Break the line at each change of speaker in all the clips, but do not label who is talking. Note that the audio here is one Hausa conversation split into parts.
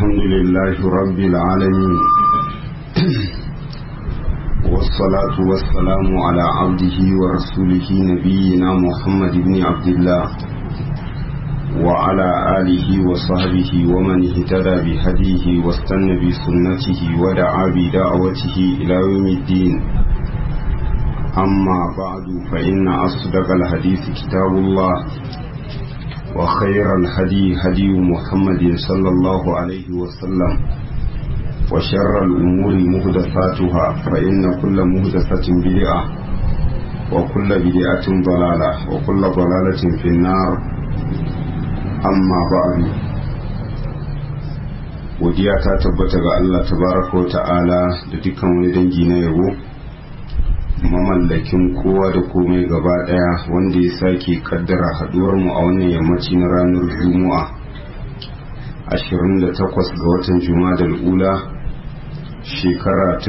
الحمد لله رب العالمين والصلاة والسلام على عبده ورسوله نبينا محمد بن عبد الله وعلى آله وصحبه ومن اهتدى بهديه واستنى بسنته ودعا بدعوته إلى يوم الدين. أما بعد فإن أصدق الحديث كتاب الله وخير الهدي هدي محمد صلى الله عليه وسلم وشر الأمور محدثاتها فإن كل محدثة بدعة وكل بدعة ضلالة وكل ضلالة في النار. أما بعد godiya ta tabbata ga Allah tabaraka wa ta'ala da dukkan wani dangi na yabo mamallakin kowa da komai gaba daya wanda ya sake kaddara haduwar mu a wannan yammaci na ranar Juma'a 28 ga watan Jumadal Ula shekara ta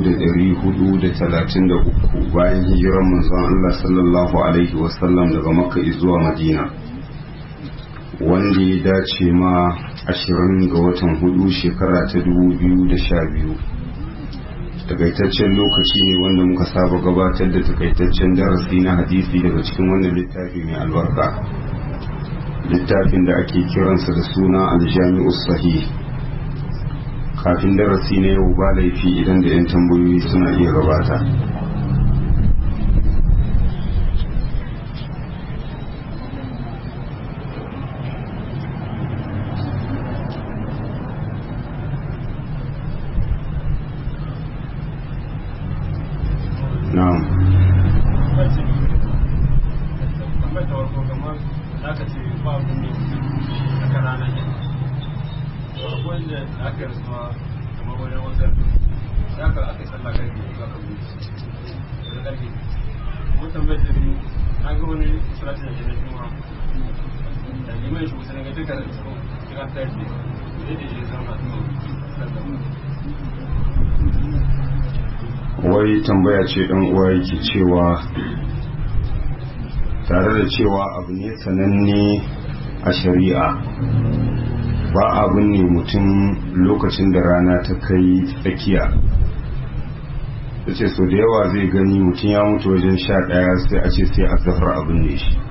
1433 bayan hijirar manzon Allah sallallahu alaihi wasallam daga Makka zuwa Madina, wanda ya dace ma 20 ga watan hudu shekara ta 2012. Takaitaccen lokaci ne wanda muka saba gabatar da takaitaccen darasi na hadisi daga cikin wannan littafi mai albarka, littafin da ake kiransa da suna aljami'us sahih. Kafin darasi na yau ba laifi idan da 'yan tambayoyi suna iya gabata. Na'am. Wai tambaya ce dan uwa yake cewa tare da cewa abu ne sananne a shari'a, ba abin ne mutum lokacin da rana ta kai tsakiya. ta ce so da yawa zai gani mutum ya mutu wajen 11 sai a ce sai a zafar abin ne shi.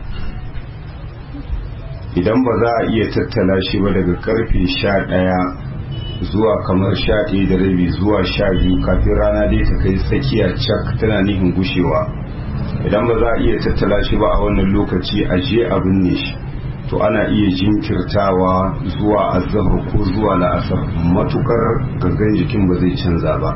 Idan ba za a iya tattala shi ba daga karfe 11 zuwa kamar 11:30 zuwa 12 kafin rana dai ta kai tsakiya cak tana nihin gushewa, idan ba za a iya tattala shi ba a wannan lokaci a je abin ne shi, to ana iya jinkirtawa zuwa azhar ko zuwa la'asar matukar gangan jikin ba zai canza ba.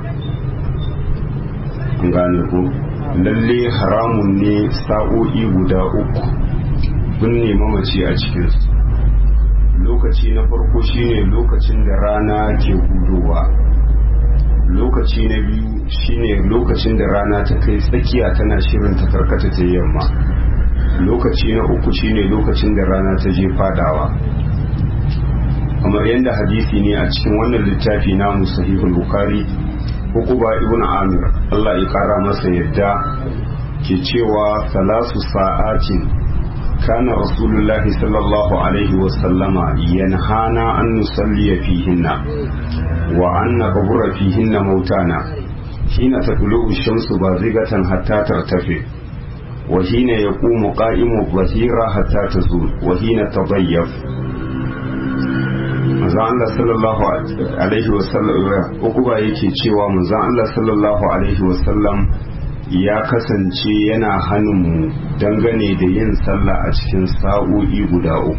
an gane ko lalle haramun ne sa'o'i guda 3 binne mamaci a cikinsu. Lokaci na farko shine lokacin da rana ke hudowa, lokaci na biyu shine lokacin da rana ta kai tsakiya tana shirin ta karkata ta yamma, lokaci na uku shine lokacin da rana ta je fadawa. kamar yadda hadisi ne a cikin wannan littafi namu sahihul bukhari, Uqba ibn Amir Allah ya kara masa yadda ke cewa 3 sa'atin كان رسول الله صلى الله عليه وسلم ينهانا أن نصلي فيهن وأن نقبر فيهن موتانا حين تطلع الشمس بازغة حتى ترتفع وحين يقوم قائم الظهيرة حتى تزول وحين تضيف. manzon Allah sallallahu alaihi wasallam Uqba yake cewa manzon Allah sallallahu alaihi wasallam ya kasance yana hannunmu dangane da yin sallah a cikin sa'o'i guda 3,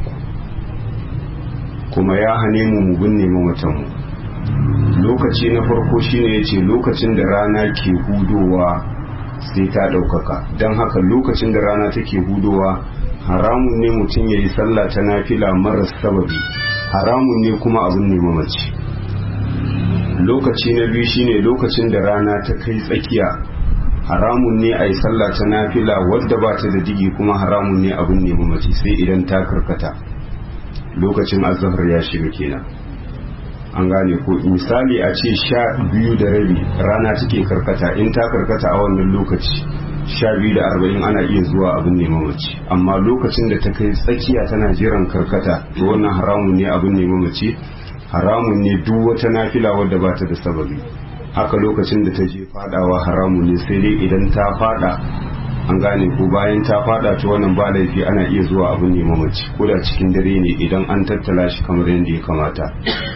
kuma ya hane mu binne mamatanmu. Lokaci na farko shine yace lokacin da rana ke hudowa sai ta ɗaukaka, don haka lokacin da rana take hudowa haramun ne mutum ya yi sallah ta nafila maras sababi, haramun ne kuma abin ne mamaci. Lokaci na biyu shine lokacin da rana ta kai tsakiya, haramun ne a yi sallah ta nafila wadda ba ta da digi, kuma haramun ne abin ne mamaci sai idan ta karkata, lokacin azhar ya shiga kenan. an gane ko misali a ce 12:30 rana take karkata, in ta karkata a wannan lokaci 12:40 ana iya zuwa abin ne mamaci, amma lokacin da ta kai tsakiya tana jiran karkata to wannan haramun ne abin ne mamaci, haramun ne duk wata nafila wadda ba ta da sababi. Haka lokacin da ta je fadawa haramun ne, sai dai idan ta fada an gane ko bayan ta fada ta wannan ba laifi ana iya zuwa abin ne mamaci ko da cikin dare ne idan an tattala shi kamar yadda ya kamata.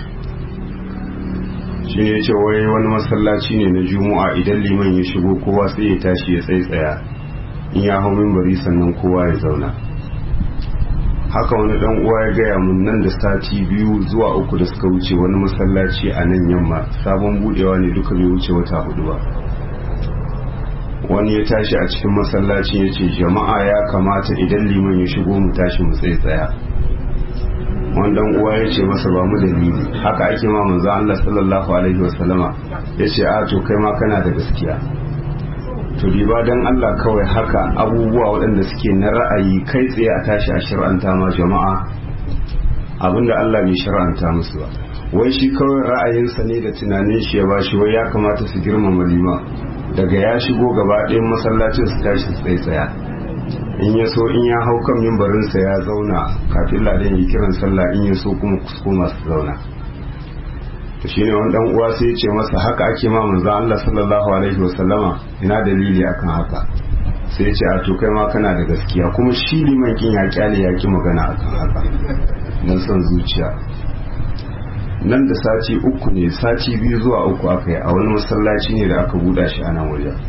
Shi ne ce wai wani masallaci ne na juma'a idan liman ya shigo kowa sai ya tashi ya tsaitsaya in ya hau minbari sannan kowa ya zauna. Haka wani dan uwa ya gaya mun nan da sati 2 zuwa 3 da suka wuce wani masallaci a nan yamma sabon budewa ne, duka bai wuce wata 4 ba. Wani ya tashi a cikin masallacin ya ce jama'a ya kamata idan liman ya shigo mu tashi mu tsaitsaya. Wannan uwa ya ce masa ba mu dalili, haka ake ma manzo Allah sallallahu alaihi wasallama. Ya ce a to kai ma kana da gaskiya. To riba dan Allah kawai haka abubuwa waɗanda suke na ra'ayi kai tsaye a tashi a shir'anta ma jama'a abinda Allah bai shir'anta musu ba. Wai shi kawai ra'ayinsa ne da tunanin shi ya bashi wai ya kamata su girmama liman, daga ya shigo gaba ɗayan masallacin su tashi su tsaya. In ya so in ya hau kan mimbarinsa ya zauna kafin ladan yi kiran sallah, in ya so kuma koma su zauna. To shine wani dan uwa sai ya ce masa haka ake ma manzon Allah sallallahu alaihi wasallama, ina dalili akan haka. Sai ya ce a to kai ma kana da gaskiya, kuma shi liman kin ya kyale ya ki magana akan haka dan son zuciya. Nan da sati 3 ne, sati 2 zuwa 3 aka yi a wani masallaci ne da aka buɗa shi a nan wajen.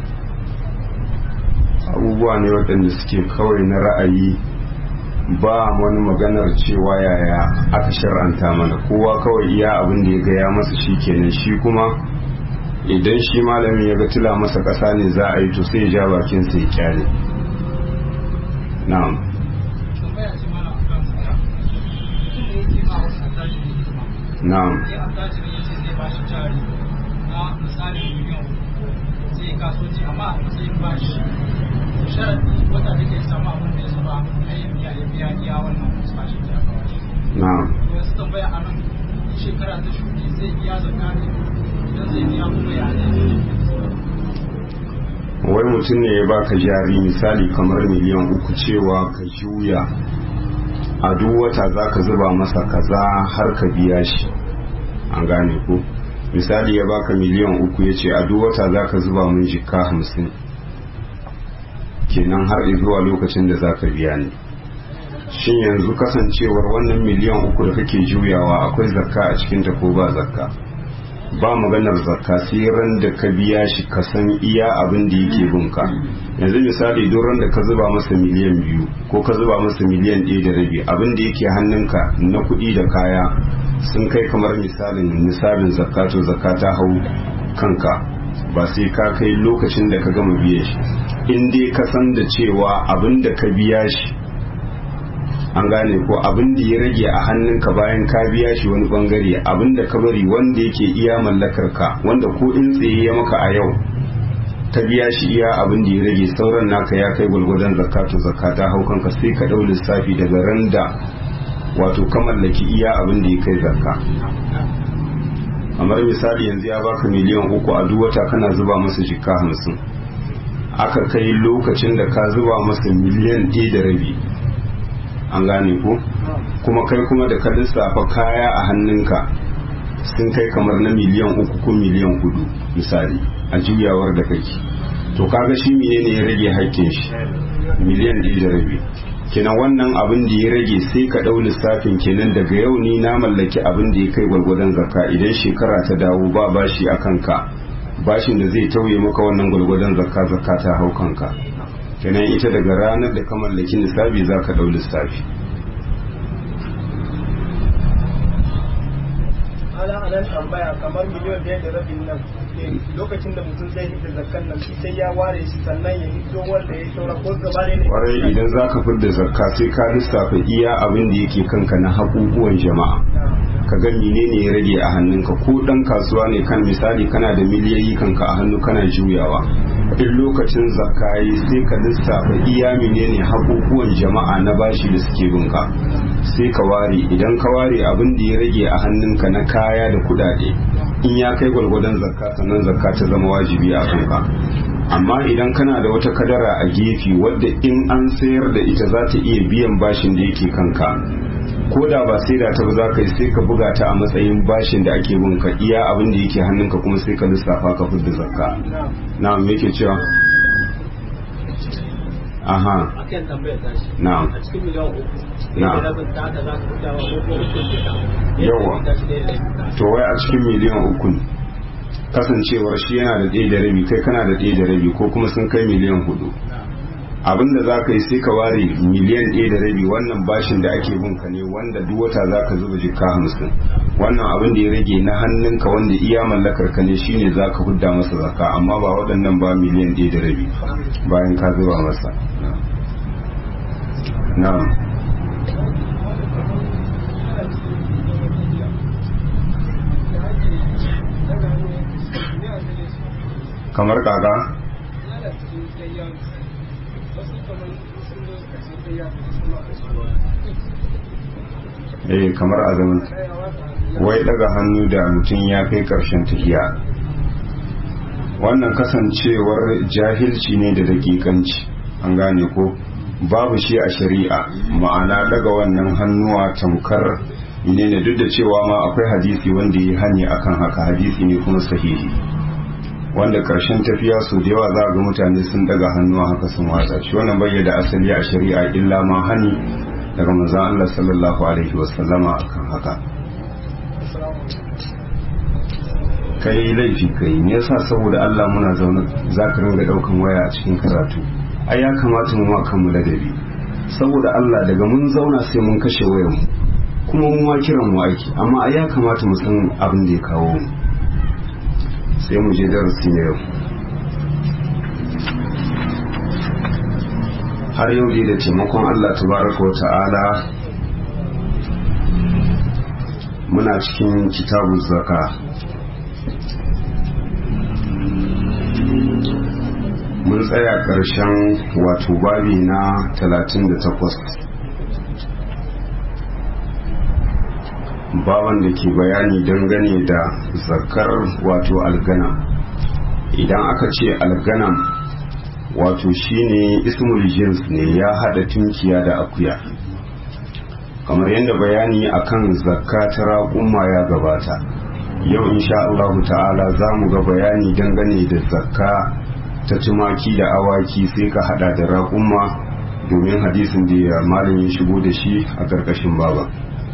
Abubuwa ne waɗanda suke kawai na ra'ayi, ba wani maganar cewa yaya aka shar'anta mana, kowa kawai iya abin da ya gaya masa shi kenan. Shi kuma idan shi malamin ya ga tila masa ƙasa ne za a yi to sai ya ja bakin sai ya kyale. Na'am. Na'am. Na'am. Wai mutum ne ya baka jari misali kamar miliyan 3 cewa ka juya a duk wata za ka zuba masa kaza har ka biya shi, an gane ko? Misali ya baka miliyan 3 ya ce a duk wata za ka zuba mun jikka 50, kenan har zuwa lokacin da za ka biya ni. Shin yanzu kasancewar wannan miliyan 3 da kake juyawa akwai zakka a cikinta ko ba zakka? Ba maganar zakka sai ran da ka biya shi ka san iya abin da yake binka. Yanzu misali duk ran da ka zuba masa miliyan 2 ko ka zuba masa miliyan 1.5, abin da yake hannunka na kuɗi da kaya sun kai kamar misalin zakka, to zakka ta hau kanka ba sai ka kai lokacin da ka gama biya shi. In dai ka san da cewa abin da ka biya shi, an gane ko, abin da ya rage a hannunka bayan ka biya shi wani bangare, abin da ka bari wanda yake iya mallakar ka, wanda ko in tsaye ya maka a yau ka biya shi iya abin da ya rage, sauran naka ya kai gwalgwadon zakatu, zakka ta hau kanka sai ka dau lissafi daga ran da wato ka mallaki iya abin da ya kai zakka. Kamar misali yanzu ya baka miliyan 3 a duk wata kana zuba masa jikka 50, aka kai lokacin da ka zuba masa miliyan 1.5, an gane ko, kuma kai kuma da ka lissafa kaya a hannunka sun kai kamar na miliyan 3 ko miliyan 4 misali a juyawar da kake, to kaga shi menene ya rage haƙƙin shi? Miliyan 1.5. kenan wannan abin da ya rage sai ka ɗau lissafin kenan daga yau ni na mallaki abin da ya kai gwargwadon zakka, idan shekara ta dawo ba bashi a kanka, bashin da zai tauye maka wannan gwargwadon zakka, zakka ta hau kanka. Kenan ita daga ranar da ka mallaki nisabi za ka ɗau lissafi.
Ana tambaya kamar miliyan 1.5 nan, lokacin da mutum zai hidda zakkan nan sai ya ware shi sannan ya hiddo wanda ya saura ko gaba ne.
Kwarai, idan za ka fidda zakka sai ka lissafa iya abin da yake kanka na haƙuƙuwan jama'a, ka ga menene ya rage a hannunka. Ko ɗan kasuwa ne, kan misali kana da miliyoyi kanka a hannu kana juyawa, in lokacin zakka yi sai ka lissafa iya menene haƙuƙuwan jama'a na bashi da suke binka, sai ka ware. Idan ka ware abin da ya rage a hannunka na kaya da kudade, in ya kai gwalgwadon zakka sannan zakka ta zama wajibi a kanka. Amma idan kana da wata kadara a gefe wadda in an sayar da ita za ta iya biyan bashin da yake kanka, ko da ba sai da ta ba za ka yi sai ka buga ta a matsayin bashin da ake bin ka iya abin da yake hannunka kuma sai ka lissafa ka fidda zakka na'am me yake cewa aha
akan tambayar tashi
na'am
a cikin miliyan 3
na'am
da rabin ta haka za ka fita wa ko kuma
yawa to wai a cikin miliyan 3 kasancewar shi yana da 1.5 kai kana da 1.5 ko kuma sun kai miliyan 4 abinda za ka yi sai ka ware miliyan 1.5 wannan bashin da ake bin ka ne wanda duk wata za ka zuba jikka 50 wannan abin da ya rage na hannunka wanda iya mallakar ka ne shine za ka hudda masa zakka amma ba waɗannan ba miliyan 1.5 bayan ka zuba masa na'am kamar kaga kamar azumin wai daga hannu da mutum ya kai karshen tafiya wannan kasancewar jahilci ne da dakikanci an gane ko babu shi a shari'a ma'ana daga wannan hannuwa tamkar ne duk da cewa ma akwai hadisi wanda ya hani akan haka hadisi ne kuma sahihi wanda karshen tafiya su da yawa za ga mutane sun daga hannuwa haka sun watsa shi wannan bai da asali a shari'a illa ma hani daga manzon Allah sallallahu alaihi wasallama akan haka kai laifi kai me yasa saboda Allah muna zaune zaka ringa daukan waya a cikin karatu ai ya kamata mu ma kanmu ladabi saboda Allah daga mun zauna sai mun kashe wayar mu kuma mu ma kiran mu aiki amma ai ya kamata mu san abin da ya kawo mu sai mu je darasi ne yau har yau da taimakon Allah tabaraka wa ta'ala muna cikin kitabun zaka mun tsaya ƙarshen wato babi na 38 baban da ke bayani dangane da zakar wato algana idan aka ce alganam wato shine ismul jins ne ya hada tunkiya da akuya kamar yadda bayani akan zakka ta raƙumma ya gabata yau insha Allah ta'ala za mu ga bayani dangane da zakka ta tumaki da awaki sai ka hada da raƙumma domin hadisin da malamin ya shigo da shi a ƙarƙashin baba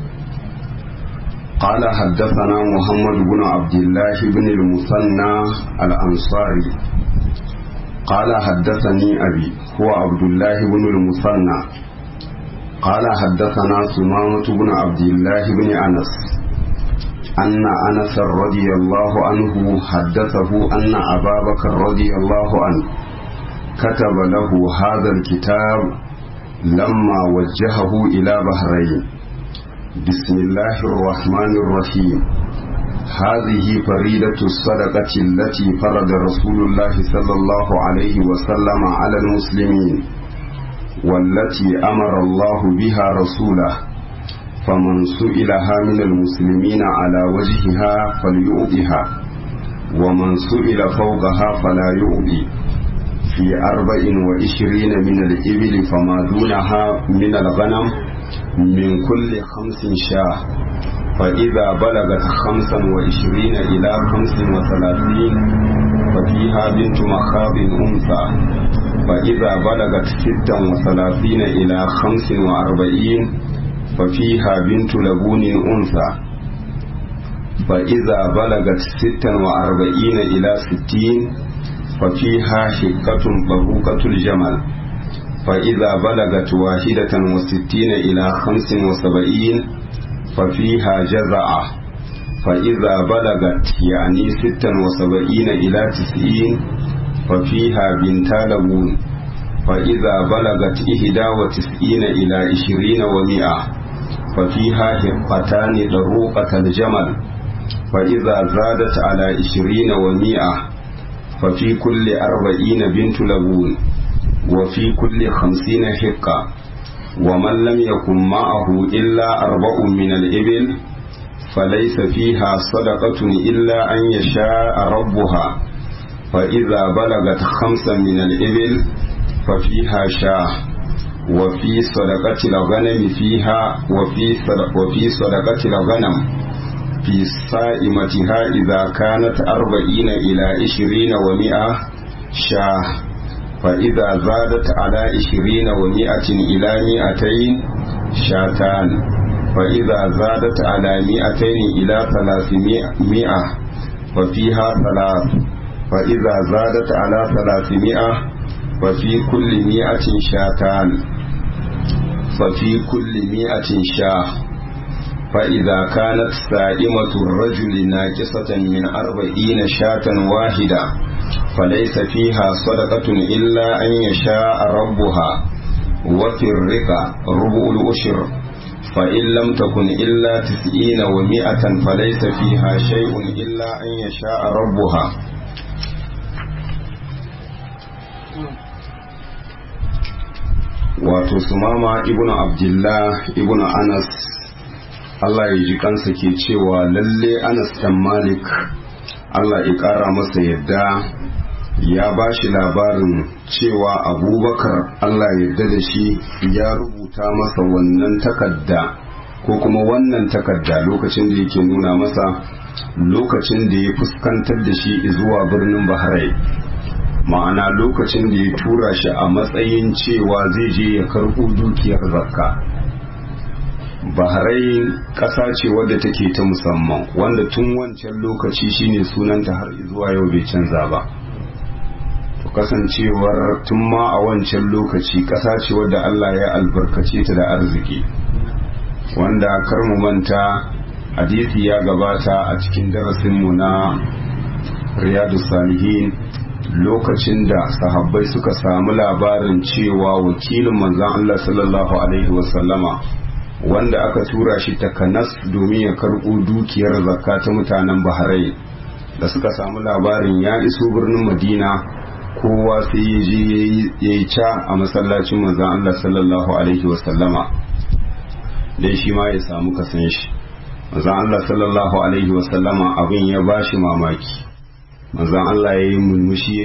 قال حدثنا محمد بن عبد الله بن المثنى الأنصاري قال حدثني أبي هو عبد الله بن المثنى قال حدثنا سمامة بن عبد الله بن أنس أن أنس رضي الله عنه حدثه أن أبا بكر رضي الله عنه كتب له هذا الكتاب لما وجهه إلى بحرين بسم الله الرحمن الرحيم هذه فريدة الصدقة التي فرض رسول الله صلى الله عليه وسلم على المسلمين والتي أمر الله بها رسوله فمن سئلها من المسلمين على وجهها فليؤذها ومن سئل فوقها فلا يؤذي في 24 من الإبل فما دونها من الغنم من كل 5 شاة فإذا بلغت 25 إلى 35 ففيها بنت مخاض أنثى فإذا بلغت 36 إلى 45 ففيها بنت لبون أنثى فإذا بلغت 46 إلى 60 ففيها حقة طروقة الجمل فإذا بلغت 61 إلى 75 ففيها جزعة فإذا بلغت يعني 76 إلى 90 ففيها بنتا لبون فإذا بلغت 91 إلى 20 و100 ففيها حقتان طروقة الجمل فإذا زادت على 20 و100 ففي كل 40 بنت لبون وفي كل 50 حقة ومن لم يكن معه إلا 4 من الإبل فليس فيها صدقة إلا أن يشاء ربها فإذا بلغت 5 من الإبل ففيها شاة وفي صدقة الغنم فيها وفي صدقة الغنم في صائمتها إذا كانت 40 إلى 20 و100 شاه، فإذا زادت على 20 و100 إلى 200 شاتان، فإذا زادت على 200 إلى 300 ففيها 3، فإذا زادت على 300 ففي كل 100 شاتان، ففي كل 100 شاه. فإذا كانت سائمة الرجل ناقصة من 40 شاة واحدة فليس فيها صدقة إلا أن يشاء ربها، وفي الرقة ربع الأشر، فإن لم تكن إلا 90 و100 فليس فيها شيء إلا أن يشاء ربها. wato Sumama ibn Abdullah ibn Anas, Allah ya ji kansa, ke cewa lalle Anas dan Malik, Allah ya kara masa yadda, ya ba shi labarin cewa Abubakar, Allah ya yarda da shi, ya rubuta masa wannan takarda ko kuma wannan takarda lokacin da yake nuna masa lokacin da ya fuskantar da shi zuwa birnin Bahrain, ma'ana lokacin da ya tura shi a matsayin cewa zai je ya karɓo dukiyar zakka. Bahrain ƙasa ce wadda take ta musamman, wanda tun wancan lokaci shine sunanta har zuwa yau bai canza ba. To kasancewar tun ma a wancan lokaci ƙasa ce wadda Allah ya albarkace ta da arziki, wanda kar mu manta hadisi ya gabata a cikin darasinmu na Riyadus Salihin, lokacin da sahabbai suka samu labarin cewa wakilin manzon Allah sallallahu alaihi wasallama wanda aka tura shi takanas domin ya karɓo dukiyar zakka ta mutanen Bahrain, da suka samu labarin ya iso birnin Madina, kowa sai ya je ya yi ca a masallacin manzon Allah sallallahu alaihi wasallama dai shi ma ya samu kasan shi. Manzon Allah sallallahu alaihi wasallama abin ya bashi mamaki. Manzon Allah ya yi mulmushi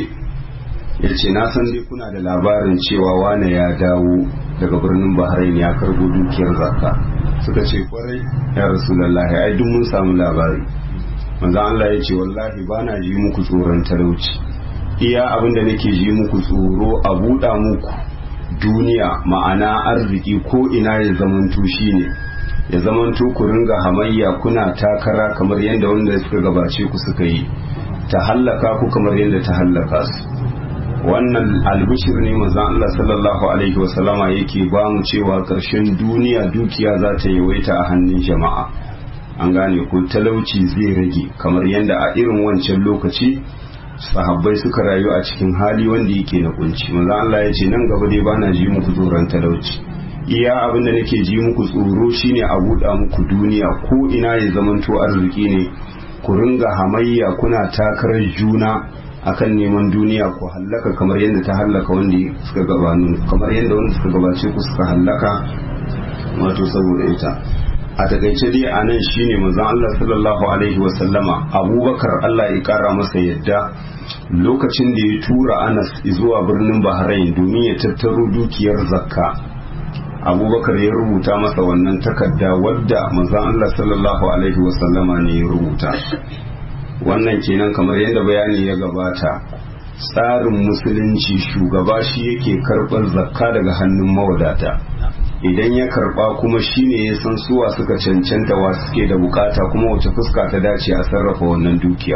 ya ce na san dai kuna da labarin cewa wane ya dawo daga birnin Bahrain ya karbo dukiyar zakka. Suka ce kwarai ya Rasulullahi, ai duk mun samu labari. Manzon Allah ya ce wallahi bana ji muku tsoron talauci, iya abinda nake ji muku tsoro a buɗa muku duniya, ma'ana arziki ko ina ya zamanto shine ya zamanto ku ringa hamayya kuna takara kamar yadda wanda suka gabace ku suka yi, ta hallaka ku kamar yadda ta hallaka su. Wannan albishir ne manzon Allah sallallahu alaihi wasallama yake ba mu cewa ƙarshen duniya dukiya za ta yawaita a hannun jama'a, an gane ko talauci zai rage kamar yadda a irin wancan lokaci sahabbai suka rayu a cikin hali wanda yake na kunci. Manzon Allah ya ce nan gaba dai bana ji muku tsoron talauci, iya abinda nake ji muku tsoro shine a buɗa muku duniya ko ina ya zamanto arziki ne, ku ringa hamayya kuna takarar juna akan neman duniya, ku hallaka kamar yadda ta hallaka wanda suka gabanu, kamar yadda wanda suka gabace ku suka hallaka wato saboda ita. A takaice dai a nan shine manzon Allah sallallahu alaihi wasallama Abubakar, Allah ya kara masa yadda, lokacin da ya tura Anas zuwa birnin Bahrain domin ya tattaro dukiyar zakka, Abubakar ya rubuta masa wannan takarda wadda manzon Allah sallallahu alaihi wasallama ne ya rubuta. Wannan kenan kamar yadda bayani ya gabata, tsarin musulunci shugaba shi yake karɓar zakka daga hannun mawadata, idan ya karɓa kuma shine ya san suwa suka cancanta wa suke da bukata kuma wace fuska ta dace a sarrafa wannan dukiya.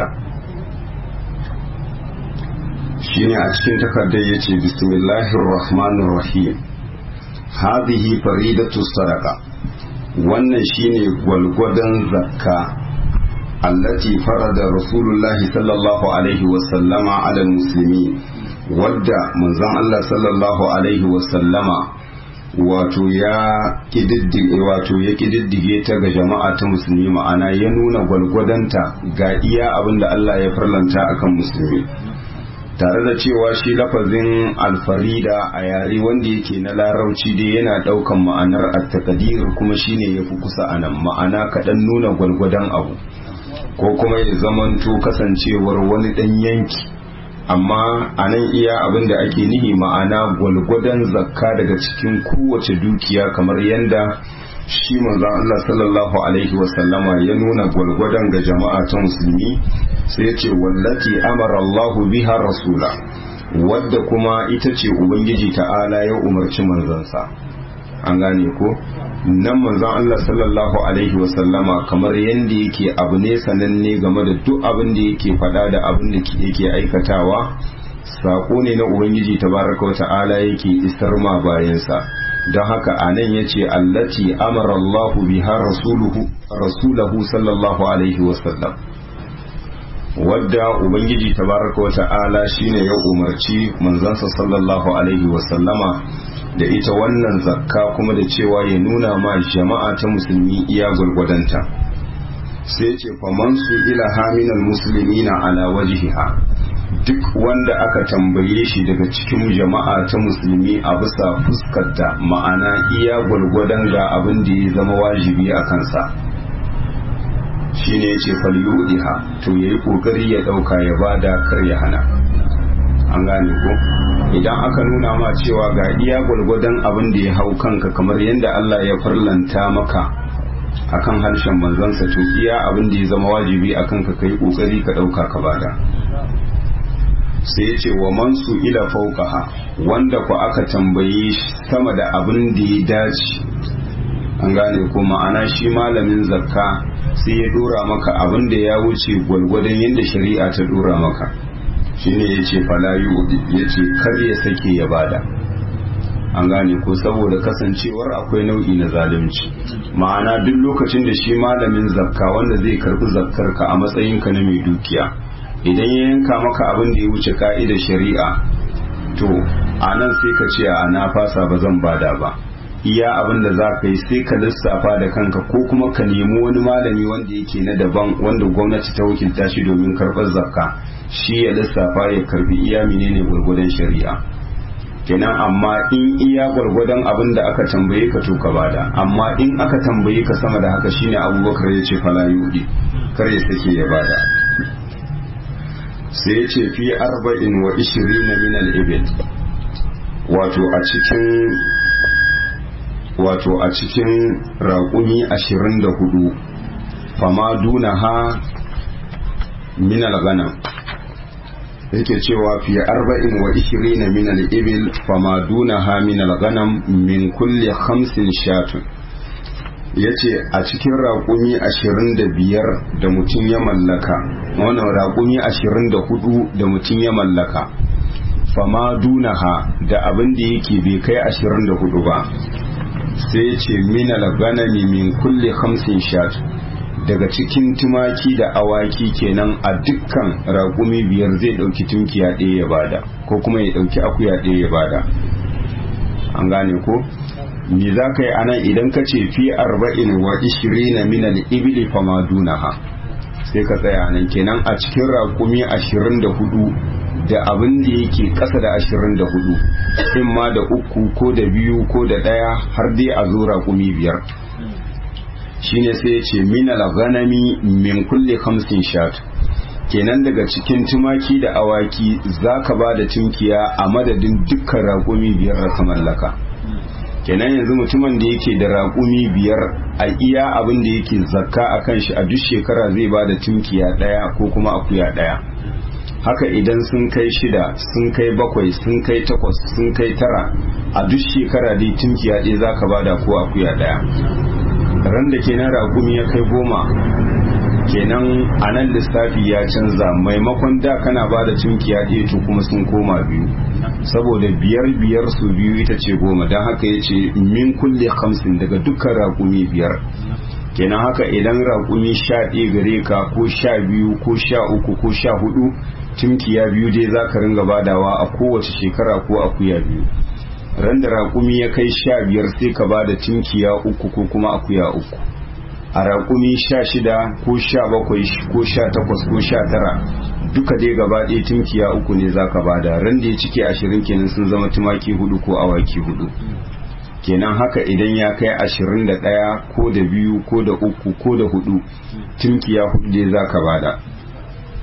Shine a cikin takardar yace bismillahir rahmanir rahim, hadhihi faridatu sadaqa, wannan shine gwalgwadon zakka allati farada rasulullahi sallallahu alaihi wasallama ala muslimin, wadda manzon Allah sallallahu alaihi wasallama wato ya kididdige ta ga jama'a ta musulmi, ma'ana ya nuna gwalgwadonta ga iya abinda Allah ya farlanta akan musulmi, tare da cewa shi lafazin alfarida a yare wanda yake na larauci dai yana daukan ma'anar at-taqdir, kuma shine yafi kusa anan, ma'ana kaɗan nuna gwalgwadon abu ko kuma ya zamanto kasancewar wani ɗan yanki amma a nan iya abin da ake nihi ma'ana gwalgwadon zakka daga cikin kowace dukiya kamar yadda shi manzon Allah sallallahu alaihi wasallama ya nuna gwalgwadon ga jama'a ta musulmi sai ya ce wallati amara Allahu biha rasula, wadda kuma ita ce ubangiji ta'ala ya umarci manzansa. an gane ko nan manzon Allah sallallahu alaihi wasallama kamar yadda yake abu ne sananne game da duk abin da yake faɗa da abin da yake aikatawa, sako ne na ubangiji tabaraka wa ta'ala yake isar ma bayansa. don haka anan yace allati amara Allah biha rasulahu sallallahu alaihi wasallam, wadda ubangiji tabaraka wa ta'ala shine ya umarci manzansa sallallahu alaihi wasallama da ita wannan zakka, kuma da cewa ya nuna ma jama'a ta musulmi iya gwargwadonta. sai ce faman su ila haminal muslimina ala wajhiha, duk wanda aka tambaye shi daga cikin jama'a ta musulmi a bisa fuskarta, ma'ana iya gwargwadon ga abin da ya zama wajibi a kansa, shine yace falyudiha, to yayi kokari ya dauka ya bada kar ya hana. an gane ko idan aka nuna ma cewa ga iya gwargwadon abin da ya hau kanka kamar yadda Allah ya farlanta maka akan harshen manzansa, to iya abin da ya zama wajibi akan ka kai kokari ka dauka ka bada. sai ya ce wa mansu ila fauqaha, wanda ku aka tambaye sama da abin da ya dace. an gane ko ma'ana shi malamin zakka sai ya dora maka abin da ya wuce gwalgwadon yadda shari'a ta dora maka, shine yace fala yudi, yace kar ya sake ya bada. an gane ko saboda kasancewar akwai nau'i na zalunci, ma'ana duk lokacin da shi malamin zakka wanda zai karbi zakkar ka a matsayin ka na mai dukiya, idan ya yanka maka abin da ya wuce ka'idar shari'a, to anan sai ka ce a na fasa ba zan bada ba. iya abin da za ka yi sai ka lissafa da kanka, ko kuma ka nemi wani malami wanda yake na daban wanda gwamnati ta wakilta shi domin karɓar zakka, shi ya lissafa ya karbi iya menene gwargwadon shari'a. kenan amma in iya gwargwadon abin da aka tambaye ka to ka bada, amma in aka tambaye ka sama da haka shine Abubakar ya ce fala yudi, kar ya sake ya bada. sai ya ce fi 24 min al-ibil, wato a cikin raƙumi 24, fama dunaha min al-ghanam, yake cewa fi 24 min al-ibil fama dunaha min al-ghanam min kulli 5 shatun. yace a cikin raƙumi 25 da mutum ya mallaka, wannan raƙumi 24 da mutum ya mallaka, fama dunaha da abin da yake bai kai 24 ba, sai ce min al-ghanami min kulli 5 shat, daga cikin tumaki da awaki kenan a dukkan raƙumi 5 zai dauki tunkiya ɗaya ya bada, ko kuma ya dauki akuya ɗaya ya bada. an gane ko me za ka yi anan idan ka ce fi 24 min al-ibli fama dunaha, sai ka tsaya nan kenan a cikin raƙumi 24 da abin da yake ƙasa da 24, in ma da 3 ko da 2 ko da 1 har dai a zo raƙumi 5. shine sai ya ce min al-ghanami min kulli 5 shat, kenan daga cikin tumaki da awaki zaka ba da tunkiya a madadin dukkan raƙumi 5 da ka mallaka. kenan yanzu mutumin da yake da raƙumi 5 a iya abin da yake zakka a kan shi a duk shekara zai ba da tunkiya 1 ko kuma akuya 1. haka idan sun kai 6 sun kai 7 sun kai 8 sun kai 9 a duk shekara dai tunkiya ɗaya za ka bada ko akuya 1. ran da kenan raƙumi ya kai 10, kenan a nan lissafi ya canza, maimakon da kana bada tunkiya ɗaya to kuma sun koma 2, saboda 5 su 2 ita ce 10, don haka ya ce min kulle 50 daga dukkan raƙumi 5. kenan haka idan raƙumi 11 gare ka ko 12 ko 13 ko 14, tunkiya 2 dai za ka ringa badawa a kowace shekara ko akuya 2. ran da raƙumi ya kai 15 sai ka bada tunkiya 3 ko kuma akuya 3. a raƙumi 16 ko 17 ko 18 ko 19 duka dai gaba ɗaya tunkiya 3 ne za ka bada, ran da ya cike 20 kenan sun zama tumaki 4 ko awaki 4. kenan haka idan ya kai 21 ko da 2 ko da 3 ko da 4, tunkiya 4 dai za ka bada.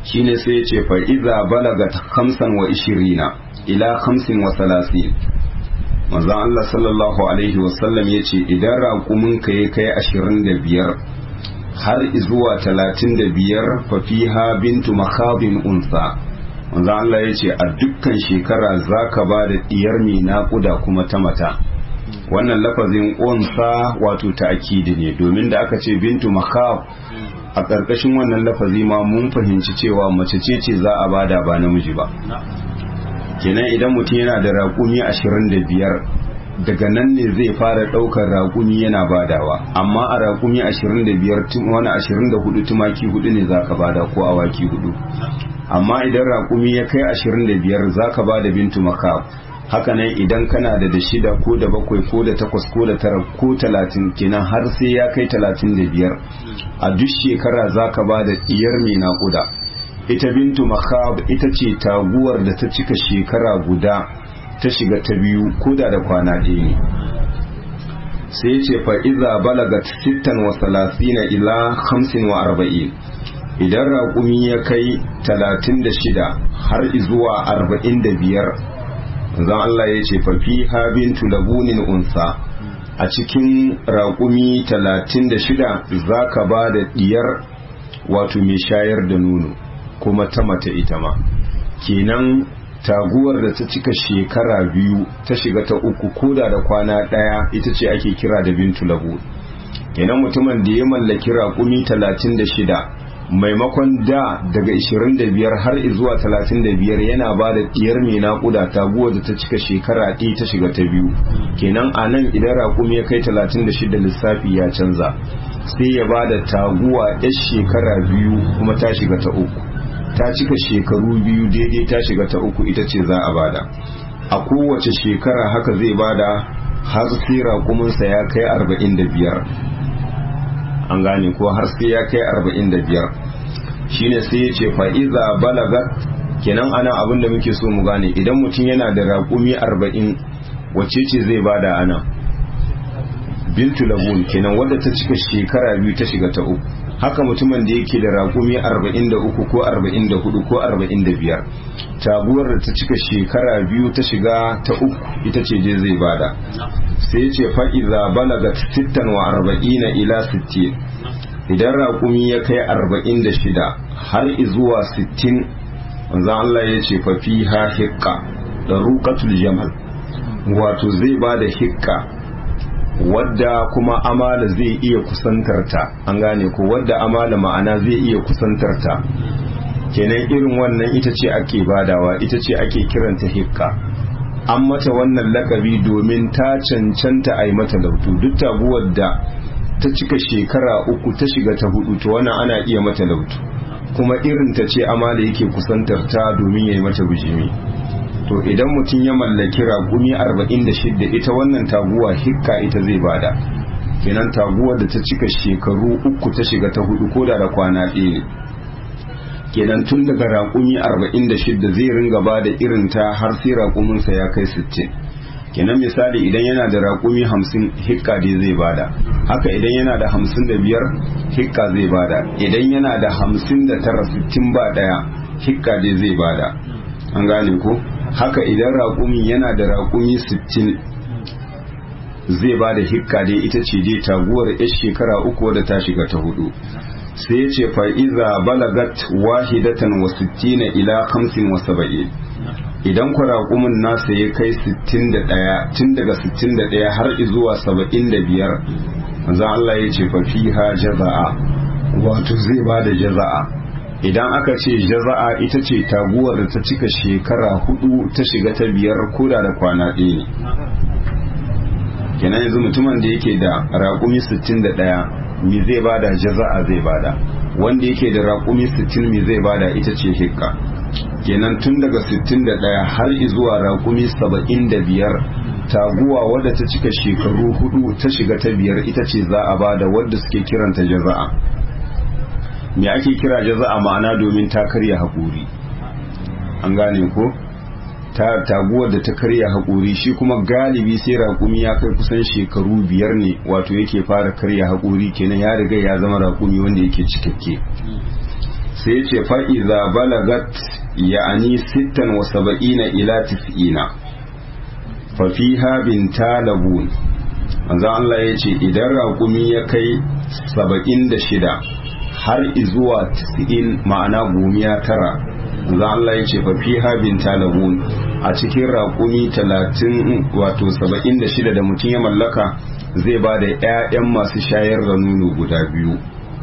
shine sai ya ce fa iza balagat 25 ila 35 manzon Allah sallallahu alaihi wasallam ya ce idan raƙuminka ya kai 25 har zuwa 35 fa fiha bintu makhabin unsa manzon Allah ya ce a dukkan shekara zaka ba da diyar mai naƙuda kuma ta mata. Wannan lafazin unsa wato ta'kidi ne, domin da aka ce bintu makhab a ƙarƙashin wannan lafazi ma mun fahimci cewa mace ce za a bada ba namiji ba. Kenan idan mutum yana da raƙumi 25 daga nan ne zai fara ɗaukar raƙumi yana badawa, amma a raƙumi 25 wani 24 tumaki 4 ne za ka bada ko awaki 4, amma idan raƙumi ya kai 25 za ka bada bintu makab. Hakanan idan kana da 6 ko da 7 ko da 8 ko da 9 ko 30 kenan har sai ya kai 35 a duk shekara za ka bada diyar mai naƙuda. Ita bintu makhab ita ce taguwar da ta cika shekara guda ta shiga ta biyu ko da kwana ɗaya ne. Sai ce fa iza balagat 36 ila 45 idan raƙumi ya kai 36 har zuwa 45 zan Allah ya ce fa fiha bintu labunin unsa a cikin raƙumi 36 zaka ba da diyar wato mai shayar da nono kuma ta mata ita ma. Kenan taguwar da ta cika shekara biyu ta shiga ta uku koda da kwana ɗaya ita ce ake kira da bintu labu. Kenan mutumin da ya mallaki raƙumi 36 maimakon da daga 25 har zuwa 35 yana ba da diyar mai naƙuda taguwar da ta cika shekara ɗaya ta shiga ta biyu. Kenan a nan idan raƙumi ya kai 36 lissafi ya canza, sai ya ba da taguwa 'yar shekara biyu kuma ta shiga ta uku, ta cika shekaru biyu daidai ta shiga ta uku ita ce za a bada. A kowace shekara haka zai bada har sai raƙuminsa ya kai 45. An gane ko har sai ya kai 45 shine sai ya ce fa'iza balagat. Kenan ana abin da muke so mu gane, idan mutum yana da raƙumi 40 wacce ce zai bada ana bintu labun, kenan wadda ta cika shekara biyu ta shiga ta uku. Haka mutumin da yake da raƙumi 43 ko 44 ko 45 taguwar da ta cika shekara biyu ta shiga ta uku ita ce je zai bada. Sai ce fa'iza balagat 46 ila 60 idan raƙumi ya kai 46 har zuwa 60 wanzan Allah ya ce fafiha hikka da ruqatul jamal, wato zai bada hikka wadda kuma amala zai iya kusantarta. An gane ko wadda amala ma'ana zai iya kusantarta. Kenan irin wannan ita ce ake badawa, ita ce ake kiranta hikka. An mata wannan lakabi domin ta cancanta a yi mata lautu. Duk taguwar da ta cika shekara uku ta shiga ta hudu to wannan ana iya mata lautu, kuma irin ta ce amala yake kusantarta domin ya yi mata bijimi. To idan mutum ya mallaki raƙumi 46 ita wannan taguwa hikka ita zai bada. Kenan taguwar da ta cika shekaru uku ta shiga ta hudu ko da kwana ɗaya ne. Kenan tun daga raƙumi 46 zai ringa bada irin ta har sai raƙuminsa ya kai 60. Kenan misali idan yana da raƙumi 50 hikka dai zai bada. Haka idan yana da 55 hikka zai bada. Idan yana da 59 60 ba ɗaya hikka dai zai bada. An gane ko? Haka idan raƙumi yana da raƙumi 60 zai ba da hikka dai ita ce dai taguwar 'yar shekara uku wadda ta shiga ta hudu. Sai ya ce fa'iza balagat 61 ila 75 idan ku raƙumin nasa ya kai 61 tun daga 61 har zuwa 75 manzon Allah ya ce fafiha jaza'a, wato zai ba da jaza'a. Idan aka ce jaza'a ita ce taguwar da ta cika shekara hudu ta shiga ta biyar koda da kwana ɗaya ne. Kenan yanzu mutumin da yake da raƙumi 61 mi zai bada jaza'a zai bada, wanda yake da raƙumi 60 mi zai bada ita ce hikka. Kenan tun daga 61 har zuwa raƙumi 75 taguwa wadda ta cika shekaru hudu ta shiga ta biyar ita ce za a bada, wadda suke kiranta jaza'a. Me ake kira jaza'a ma'ana domin ta karya haƙuri. An gane ko? Taguwar da ta karya haƙuri shi kuma galibi sai raƙumi ya kai kusan shekaru 5 ne wato yake fara karya haƙuri, kenan ya riga ya zama raƙumi wanda yake cikakke. sai ce fa'iza balagat ya'ani 76 ila 90 fafiha binta labun. manzo Allah ya ce idan raƙumi ya kai 76 har izuwa 90 ma'ana gomiya tara, manzo Allah ya ce fafiha binta labun, a cikin raƙumi 30 wato 76 da mutum ya mallaka zai ba da 'ya'yan masu shayar da nono guda biyu,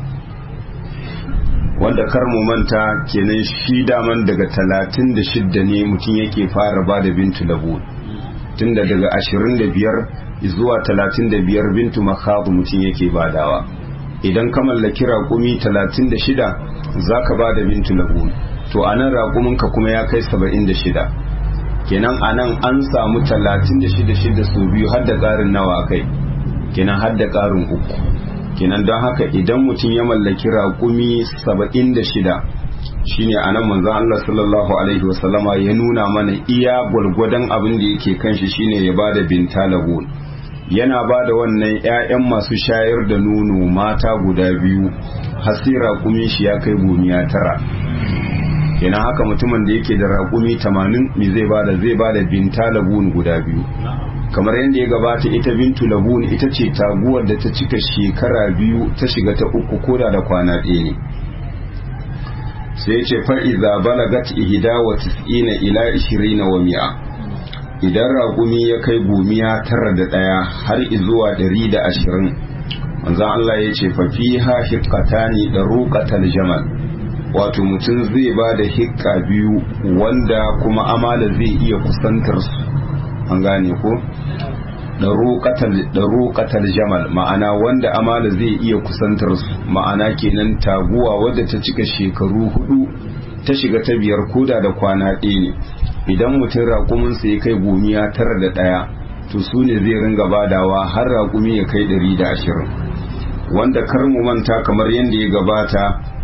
wanda kar mu manta kenan shi daman daga 36 ne mutum yake fara ba da bintu labun, tunda daga 25 zuwa 35 bintu makhabu mutum yake badawa. Idan ka mallaki raƙumi 36 zaka ba da bintu labun, to anan raƙuminka kuma ya kai 76, kenan anan an samu 36 su biyu har da ƙarin nawa kai, kenan har da ƙarin uku. kenan don haka idan mutum ya mallaki raƙumi 76 shine anan manzon Allah sallallahu alaihi wasallama ya nuna mana iya gwargwadon abin da yake kan shi shine ya bada binta labun. Yana bada wannan 'ya'yan masu shayar da nono mata guda biyu har sai raƙumi shi ya kai gomiya tara. kenan haka mutumin da yake da raƙumi 80 me zai bada binta labun guda biyu. Kamar yadda ya gabata ita bintu labun ita ce taguwar da ta cika shekara biyu ta shiga ta uku koda da kwana ɗaya ne. sai ya ce fa'iza balagat ihda wa 90 ila 20 wa mi'a, idan raƙumi ya kai gomiya 91 har izuwa 120, manzan Allah ya ce fafiha hiqqatani da ruqatal jamal, wato mutum zai ba da hikka biyu wanda kuma amala zai iya kusantar su, an gane ko da ruqatal jamal ma'ana wanda amala zai iya kusantar su, ma'ana kenan taguwa wadda ta cika shekaru 4 ta shiga ta 5 koda da kwana ɗaya ne. Idan mutum raƙumin sa ya kai gomiya 91 to su ne zai ringa badawa har raƙumi ya kai 120, wanda kar mu manta kamar yadda ya gabata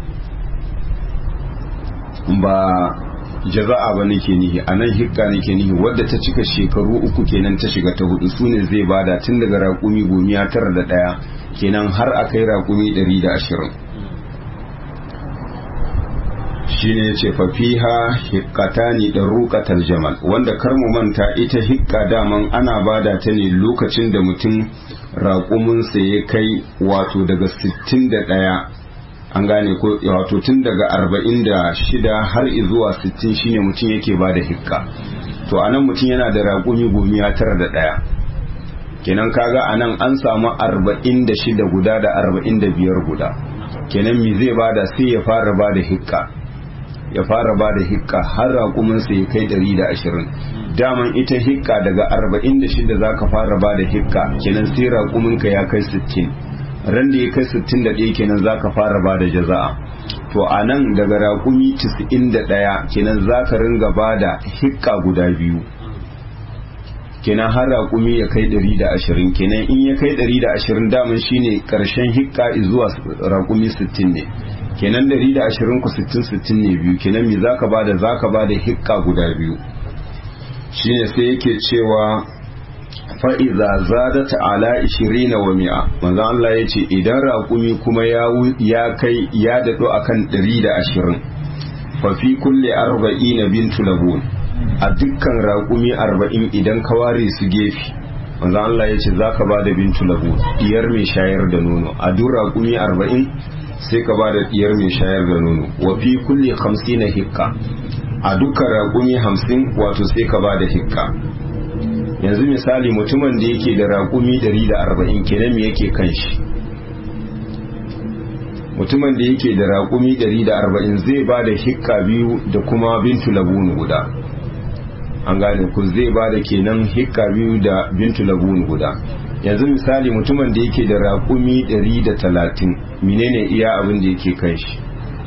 ba jaza'a ba nake nihi, a nan hikka nake nihi wadda ta cika shekaru 3 kenan ta shiga ta 4 su ne zai bada tun daga raƙumi gomiya 91 kenan har a kai raƙumi 120. shi ne ce fafiha hikkatani da ruqatal jamal, wanda kar mu manta ita hikka daman ana bada ta ne lokacin da mutum raƙuminsa ya kai wato daga 61, an gane ko wato tun daga 46 har zuwa 60 shine mutum yake bada hikka. To anan mutum yana da raƙumi gomiya 91, kenan kaga anan an samu 46 guda da 45 guda, kenan mi zai bada sai ya fara bada hikka, ya fara ba da hikka har raƙuminsa ya kai 120. Daman ita hikka daga 46 za ka fara ba da hikka, kenan sai raƙuminka ya kai 60, ran da ya kai 61 kenan za ka fara ba da jaza'a. To a nan daga raƙumi 91 kenan za ka ringa ba da hikka guda biyu, kenan har raƙumi ya kai 120, kenan in ya kai 120 daman shine ƙarshen hikka zuwa raƙumi 60 ne, kenan 120 ku 60 ne biyu, kenan me zaka bada hikka guda biyu. Shine sai yake cewa fa iza zadat ala 20 wa mi'a, manzo Allah yace idan raƙumi kuma ya kai ya dado akan 120, fa fi kulli 40 bintu labun, a dukkan raƙumi 40 idan ka ware su gefe, manzo Allah yace zaka bada bintu labun, diyar mai shayar da nono. A duk raƙumi 40 sai ka ba da diyar mai shayar da nono. Wa fi kulli 50 hikka, a dukkan raƙumi 50 wato sai ka ba da hikka. Yanzu misali mutumin da yake da raƙumi 140 kenan me yake kan shi? Mutumin da yake da raƙumi 140 zai ba da hikka biyu da kuma bintu labun guda, an gane ku, zai ba da kenan hikka biyu da bintu labun guda. Yanzu misali mutumin da yake da raƙumi 130 menene iya abin da yake kai shi?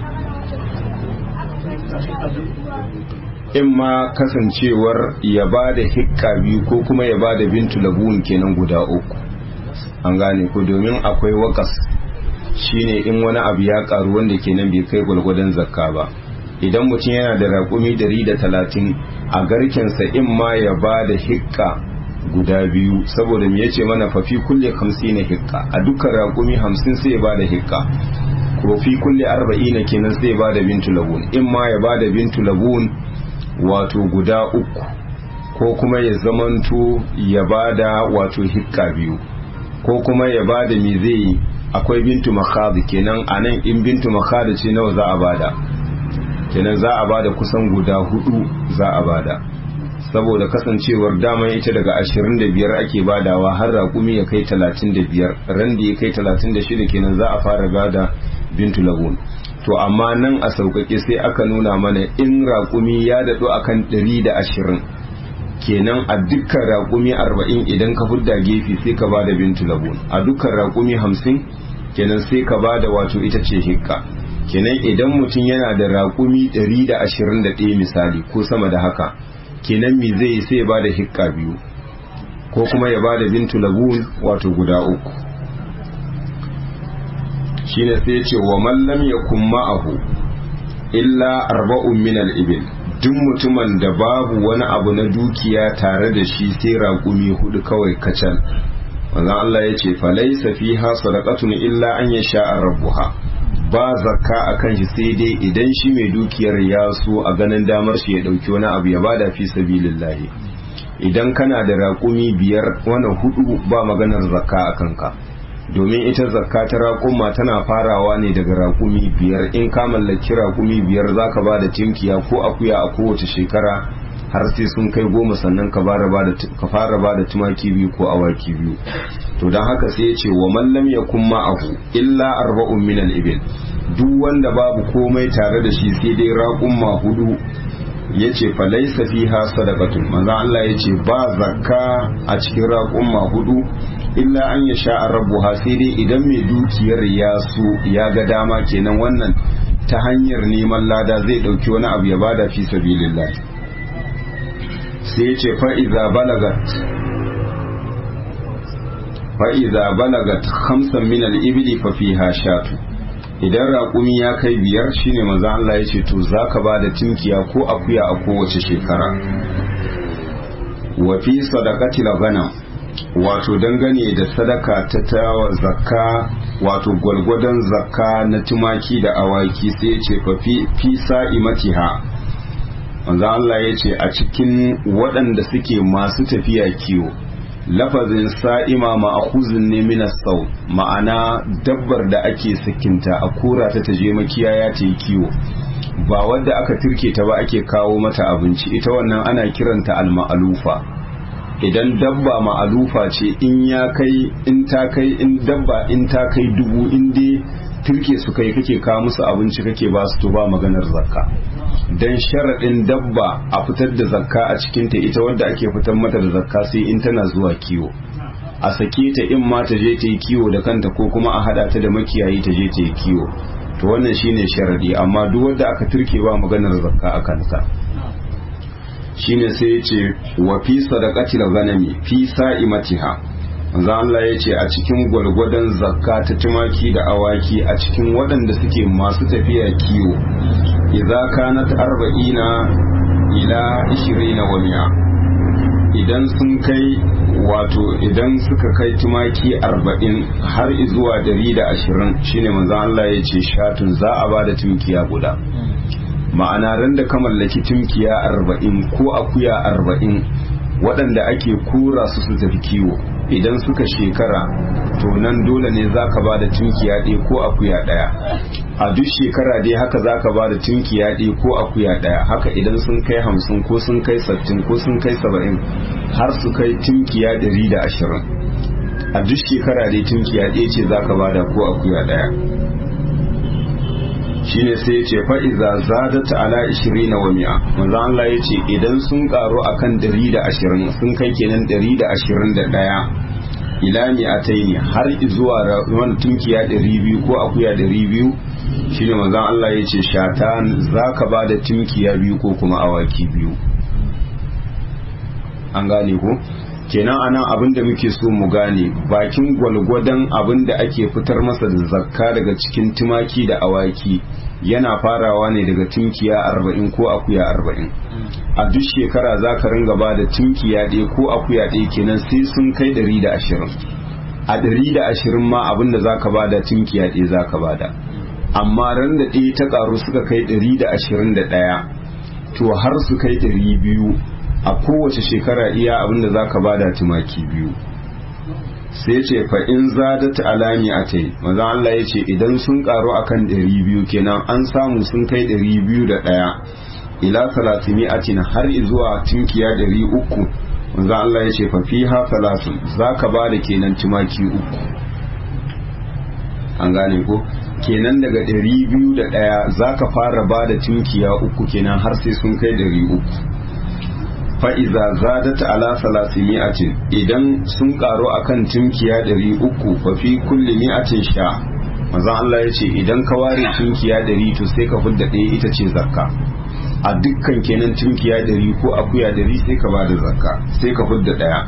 In ma kasancewar ya ba da hikka biyu ko kuma ya ba da bintu labun kenan guda 3, an gane ku, domin akwai wakas shine in wani abu ya karu wanda kenan bai kai gwalgwadon zakka ba. Idan mutum yana da raƙumi 130 a garkensa in ma ya ba da hikka guda biyu, saboda me yace mana fa fi kulli 50 hikka, a dukkan raƙumi 50 sai ya bada hikka. ko fi kulli 40 kenan sai ba da bintu labun, in ma ya ba da bintu labun wato guda 3 ko kuma ya zamanto ya ba da wato hikka 2 ko kuma ya ba da me zai akwai bintu makhadi, kenan anan in bintu makhadi ce nawa za a bada, kenan za a bada kusan guda 4 za a bada, saboda kasancewar dama ita daga 25 ake badawa har raƙumi ya kai 35, ran da ya kai 36 kenan za a fara bada bintu labun. to amma nan a sauƙaƙe sai aka nuna mana in raƙumi ya daɗu akan 120, kenan a dukkan raƙumi 40 idan ka fudda gefe sai ka bada bintu labun, a dukkan raƙumi 50 kenan sai ka bada wato ita ce hikka. kenan idan mutum yana da raƙumi 121 misali ko sama da haka, kenan me zai sai ya bada hikka 2 ko kuma ya bada bintu labun wato guda 3. shine sai ya ce wa man lam yakun ma'ahu illa 4 min al-ibil, duk mutumin da babu wani abu na dukiya tare da shi sai raƙumi 4 kawai kacal, wannan Allah ya ce falaysa fiha sadaqatun illa an yasha rabbuha, ba zakka akan shi sai dai idan shi mai dukiyar ya so a ganin damar shi ya dauki wani abu ya bada fi sabilillahi. idan kana da raƙumi 5 wannan 4 ba maganar zakka akan ka, domin ita zakka ta raƙuma tana farawa ne daga raƙumi 5. in ka mallaki raƙumi 5 zaka bada tinkiya ko akuya a kowace shekara har sai sun kai 10 sannan ka fara bada tumaki 2 ko awaki 2. to don haka sai ya ce wa man lam yakun ma'ahu illa 4 min al-ibil, duk wanda babu komai tare da shi sai dai raƙuma 4, yace fa laysa fiha sadaqatun, manzo Allah yace ba zakka a cikin raƙuma 4 illa an yasha rabbuha, sai dai idan mai dukiyar ya so ya ga dama, kenan wannan ta hanyar neman lada zai dauki wani abu ya bada fi sabilillah. sai yace fa iza balagat 5 min al-ibli fa fiha shatu, idan raƙumi ya kai 5 shine manzo Allah yace to zaka bada tinkiya ko akuya a kowace shekara. wa fi sadaqati al-ghanam, wato dangane da sadaka ta tawa zakka, wato gwalgwadon zakka na tumaki da awaki, sai yace fa fi sa'imatiha, manzo Allah yace a cikin waɗanda suke masu tafiya kiwo, lafazin sa'ima ma'khuzun ne min as-saw, ma'ana dabbar da ake sakinta a kura ta taje makiyaya ta yi kiwo, ba wadda aka turke ta ba ake kawo mata abinci, ita wannan ana kiranta al-ma'lufa. idan dabba ma'alufa ce in ta kai 1000, in dai turke su kai kake kawo musu abinci kake ba su, to ba maganar zakka. dan sharaɗin dabba a fitar da zakka a cikinta ita wadda ake fitar mata da zakka sai in tana zuwa kiwo, a sake ta in ma ta je ta yi kiwo da kanta ko kuma a hada ta da makiyayi ta je ta yi kiwo, to wannan shine sharaɗi. amma duk wadda aka turke ba maganar zakka a kansa. shine sai yace wa fi sadaqatil ghanami fi sa'imatiha, manzo Allah yace a cikin gwargwadon zakka ta tumaki da awaki a cikin waɗanda suke masu tafiya kiwo, idza kanat 40 ila 20 wa 100, idan sun kai wato idan suka kai tumaki 40 har zuwa 120, shine manzo Allah yace shatun za a bada tumkiya guda. ma'ana ran da ka mallaki tunkiya 40 ko akuya 40 waɗanda ake kura su tafi kiwo, idan suka shekara to nan dole ne za ka ba da tunkiya ɗaya ko akuya ɗaya. a duk shekara dai haka za ka ba da tunkiya ɗaya ko akuya ɗaya, haka idan sun kai 50 ko sun kai 60 ko sun kai 70 har su kai tunkiya 120, a duk shekara dai tunkiya ɗaya ce za ka ba da ko akuya ɗaya. shine sai ya ce fa'iza zadata ala 20 wa 100, manzo Allah ya ce idan sun karu akan 120 sun kai kenan 121 ila mi'ataini har zuwa wani tunkiya 200 ko akuya 200, shine manzo Allah ya ce shatan zaka ba da tunkiya 2 ko kuma awaki 2. an gane ko? kenan anan abin da muke so mu gane bakin gwalgwadon abin da ake fitar masa da zakka daga cikin tumaki da awaki yana farawa ne daga tunkiya 40 ko akuya 40. a duk shekara za ka ringa ba da tunkiya ɗaya ko akuya ɗaya, kenan sai sun kai 120. a 120 ma abin da za ka ba da tunkiya ɗaya za ka ba da. amma ran da ɗaya ta ƙaru suka kai 121 to har su kai 200 a kowace shekara iya abinda za ka bada tumaki 2 sai ce fa in zadat alami atai maza Allah ya ce idan sun ƙaru akan 200 kenan an samu sun kai 201 ila 300 har zuwa tunkiya 300 maza Allah ya ce fa fiha 3 za ka bada kenan tumaki 3 an gane ko kenan daga 201 za ka fara ba da tunkiya 3 kenan har sai sun kai 300 fa'iza zadat ala 300 idan sun karo akan tunkiya 300 fa fi kulli mi'atin sha manzon Allah ya ce idan ka ware tunkiya 100 to sai ka fidda ɗaya ita ce zakka a dukkan kenan tunkiya 100 ko akuya 100 sai ka ba da zakka sai ka fidda ɗaya.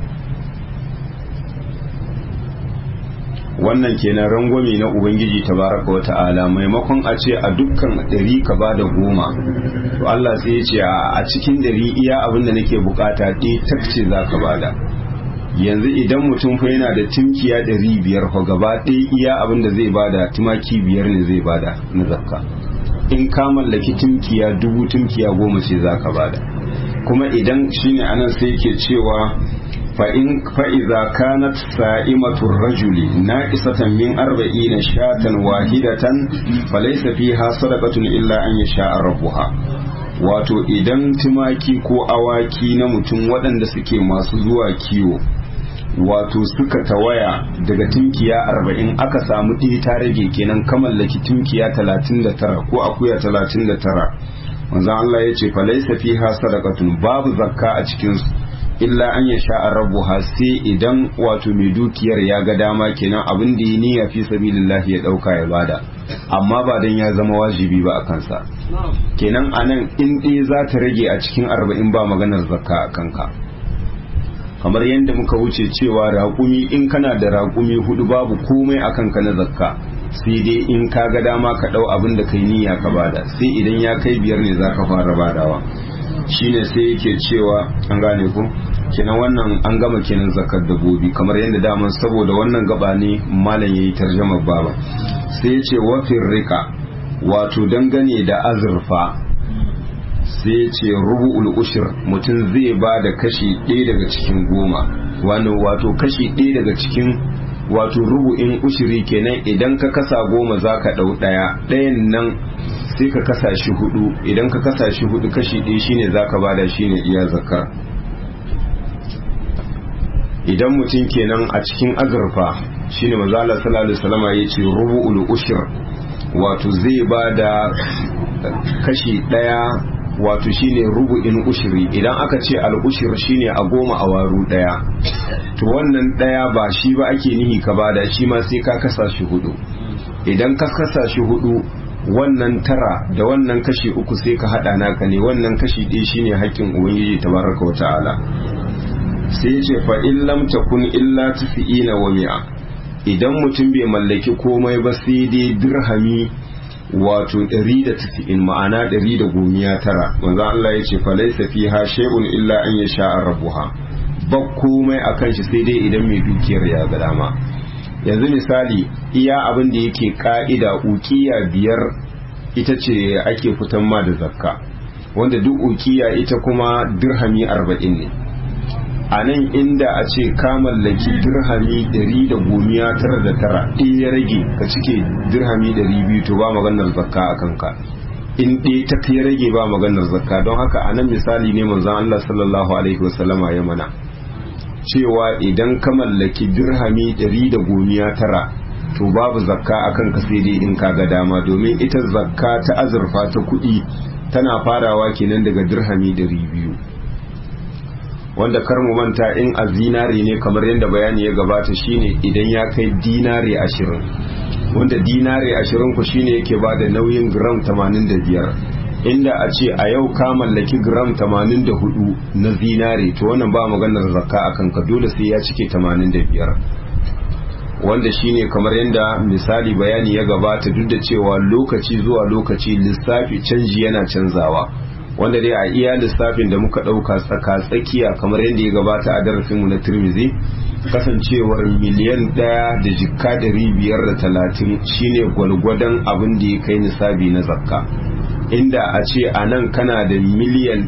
wannan kenan rangwame na ubangiji tabaraka wa ta'ala maimakon a ce a dukkan 100 ka bada 10 to Allah sai ya ce a cikin 100 iya abinda nake bukata ɗaya takce zaka bada. yanzu idan mutum fa yana da tunkiya 500 fa gaba ɗaya iya abinda zai bada tumaki 5 ne zai bada na zakka. in ka mallaki tunkiya 1000 tunkiya 10 ce zaka bada. kuma idan shine anan sai yake cewa فإذا كانت سائمة الرجل ناقصة من 40 شاة واحدة فليس فيها صدقة إلا أن يشاء ربها. wato idan tumaki ko awaki na mutum waɗanda suke masu zuwa kiwo wato suka tawaya daga tunkiya 40 aka samu ɗaya ta rage kenan ka mallaki tunkiya 39 ko akuya 39 manzon Allah ya ce falaisa fiha sadaqatun babu zakka a cikin su illa an ya sha rabbuha sai idan wato mai dukiyar ya ga dama kenan abin da ya niyya fi sabilillah ya dauka ya bada amma ba dan ya zama wajibi ba a kansa kenan anan in dai za ta rage a cikin 40 ba maganar zakka a kanka kamar yadda muka wuce cewa raƙumi in kana da raƙumi 4 babu komai a kanka na zakka sai dai in ka ga dama ka dau abin da kai niyya ka bada sai idan ya kai 5 ne zaka fara badawa shine sai yake cewa an gane ku kenan wannan an gama kenan zakar dabbobi kamar yadda daman saboda wannan gaba ne malam yayi tarjumar baba sai ya ce wa firrika wato dangane da azurfa sai ya ce rubu'ul ushur mutum zai ba da kashi 1 daga cikin 10 wannan wato kashi 1 daga cikin wato rubu'in ushuri kenan idan ka kasa 10 zaka dau ɗayan nan sai ka kasa shi 4 idan ka kasa shi 4 kashi 1 shine zaka bada shine iya zakka. idan mutum kenan a cikin azurfa shine manzo Allah sallallahu alaihi wasallam yace rubu'ul ushur wato zai bada kashi 1 wato shine rubu'in ushuri idan aka ce al-ushur shine a 10 a waru 1 to wannan 1 ba shi ba ake nihi ka bada shi ma sai ka kasa shi 4 idan ka kasa shi 4 wannan 9 da wannan kashi 3 sai ka hada naka ne wannan kashi 1 shine haƙƙin ubangiji tabaraka wa ta'ala sai ya ce fa in lam takun illa 90 wa 100 idan mutum bai mallaki komai ba sai dai dirhami wato 190 ma'ana 119 manzo Allah ya ce fa laysa fiha shay'un illa an yasha rabbuha ba komai akan shi sai dai idan mai dukiyar ya ga dama. yanzu misali iya abin da yake ka'ida ukiya 5 ita ce ake fitan ma da zakka wanda duk ukiya ita kuma dirhami 40 ne. a nan inda a ce ka mallaki dirhami 199 in ya rage ka cike dirhami 200 to ba maganar zakka a kanka in ɗaya ta kai rage ba maganar zakka don haka a nan misali ne manzon Allah sallallahu alaihi wasallama ya mana cewa idan ka mallaki dirhami 119 to babu zakka a kanka sai dai in ka ga dama domin ita zakka ta azurfa ta kuɗi tana farawa kenan daga dirhami 200 wanda kar mu manta in a zinare ne kamar yadda bayani ya gabata shine idan ya kai dinare 20 wanda dinare 20 ku shine yake bada nauyin gram 85 inda a ce a yau ka mallaki gram 84 na zinare to wannan ba maganar zakka akan ka dole sai ya cike 85 wanda shine kamar yadda misali bayani ya gabata duk da cewa lokaci zuwa lokaci lissafi canji yana canzawa wanda dai a iya lissafin da muka ɗauka tsaka-tsakiya kamar yadda ya gabata a darasinmu na Tirmidhi, kasancewar miliyan 1,530 shine gwalgwadon abin da ya kai nisabi na zakka. Inda a ce a nan kana da miliyan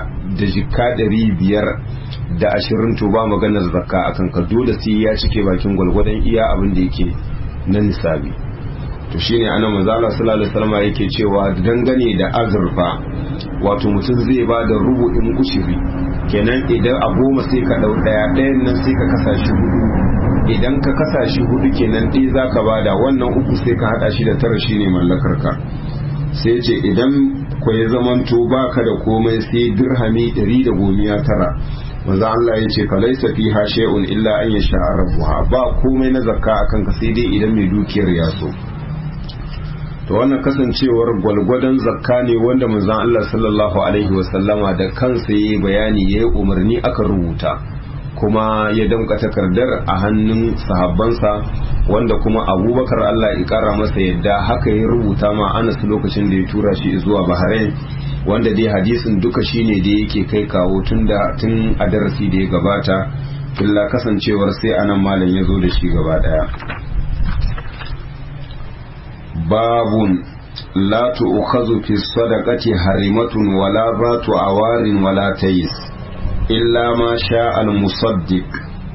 1,520 to ba maganar zakka a kanka, dole sai ya cike bakin gwalgwadon iya abin da yake na nisabi. to shine anan manzo Allah sallallahu alaihi wasallam yake cewa dangane da azurfa wato mutum zai ba da rubu'in ushiri, kenan idan a 10 sai ka dau ɗayan nan sai ka kasa shi 4, idan ka kasa shi 4 kenan ɗaya zaka bada, wannan 3 sai ka hada shi da 9 shine mallakar ka. sai ce idan ku ya zamanto baka da komai sai dirhami 119, manzo Allah ya ce fa laysa fiha shay'un illa an yasha rabbuha, ba komai na zakka akan ka sai dai idan mai dukiyar ya so. to wannan kasancewar gwalgwadon zakka ne wanda manzon Allah sallallahu alaihi wasallama da kansa yayi bayani yayi umarni aka rubuta, kuma ya damka takardar a hannun sahabbansa, wanda kuma Abubakar Allah ya kara masa yadda haka ya rubuta ma Anas lokacin da ya tura shi zuwa Bahrain, wanda dai hadisin duka shine da yake kai kawo tun a darasi da ya gabata, illa kasancewar sai anan malam ya zo da shi gaba daya. babun la tu'khadhu fi sadaqati harimatun wala zatu awarin wala tayis illa ma sha al-musaddiq.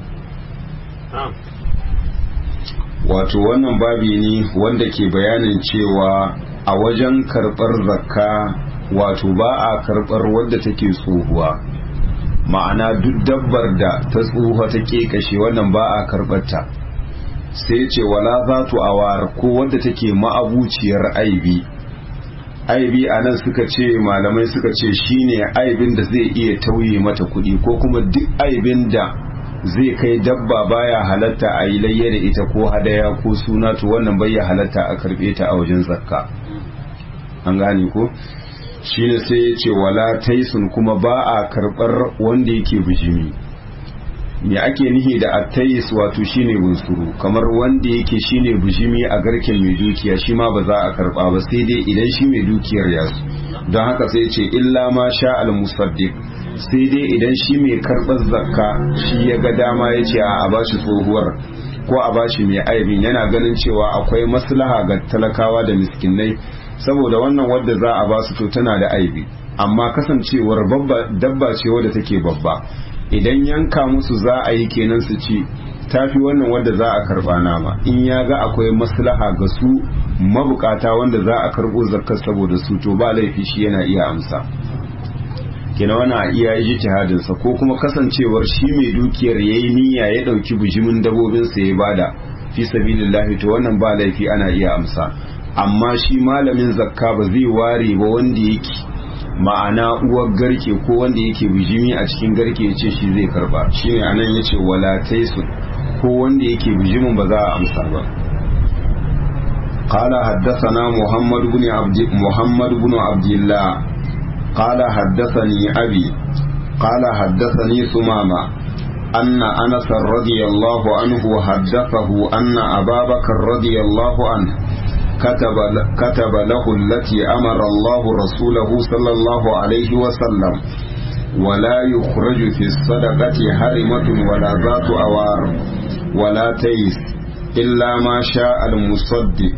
wato wannan babi ne wanda ke bayanin cewa a wajen karɓar zakka wato ba a karɓar wadda take tsohuwa, ma'ana duk dabbar da ta tsohuwa ta kashe wannan ba a karɓar ta. sai ce wala zatu awar ko wadda take ma'abuciyar aibi. aibi a nan suka ce malamai suka ce shine aibin da zai iya tauye mata kuɗi, ko kuma duk aibin da zai kai dabba baya halatta a yi layya da ita ko hadaya ko suna, to wannan bai ya halatta a karɓe ta a wajen zakka. an gane ko shine sai ya ce wala taisun kuma ba a karɓar wanda yake bijimi. me ake nihi da attais wato shine bunsuru, kamar wanda yake shine bijimi a garken mai dukiya shi ma ba za a karba ba sai dai idan shi mai dukiyar ya su. don haka sai ce illa ma sha al musaddiq, sai dai idan shi mai karbar zakka shi ya ga dama ya ce a bashi tsohuwar ko a bashi mai aibin, yana ganin cewa akwai maslaha ga talakawa da miskinai, saboda wannan wadda za a basu to tana da aibi, amma kasancewar dabba ce wadda take babba, idan yanka musu za a yi kenan su ci tafi wannan wanda za a karba nama, in ya ga akwai maslaha ga su mabukata wanda za a karbo zakkar saboda su to ba laifi shi yana iya amsa. kenan wannan a iya yi jihadin sa, ko kuma kasancewar shi mai dukiyar yayi niyya ya dauki bijimin dabobin sa ya bada fi sabilillahi to wannan ba laifi ana iya amsa. amma shi malamin zakka ba zai ware ba wanda yake ma'ana uwar garke ko wanda yake bijimi a cikin garke ya ce shi zai karba, shine anan yace wala taisun ko wanda yake bijimin ba za a amsa ba. qala haddathana muhammad ibn abdullah qala haddathani abi qala haddathani sumama anna anas radiyallahu anhu haddathahu anna ababakar radiyallahu anhu كتب له التي أمر الله رسوله صلى الله عليه وسلم ولا يخرج في الصدقة هرمة ولا ذات أوار ولا تيس إلا ما شاء المصدق.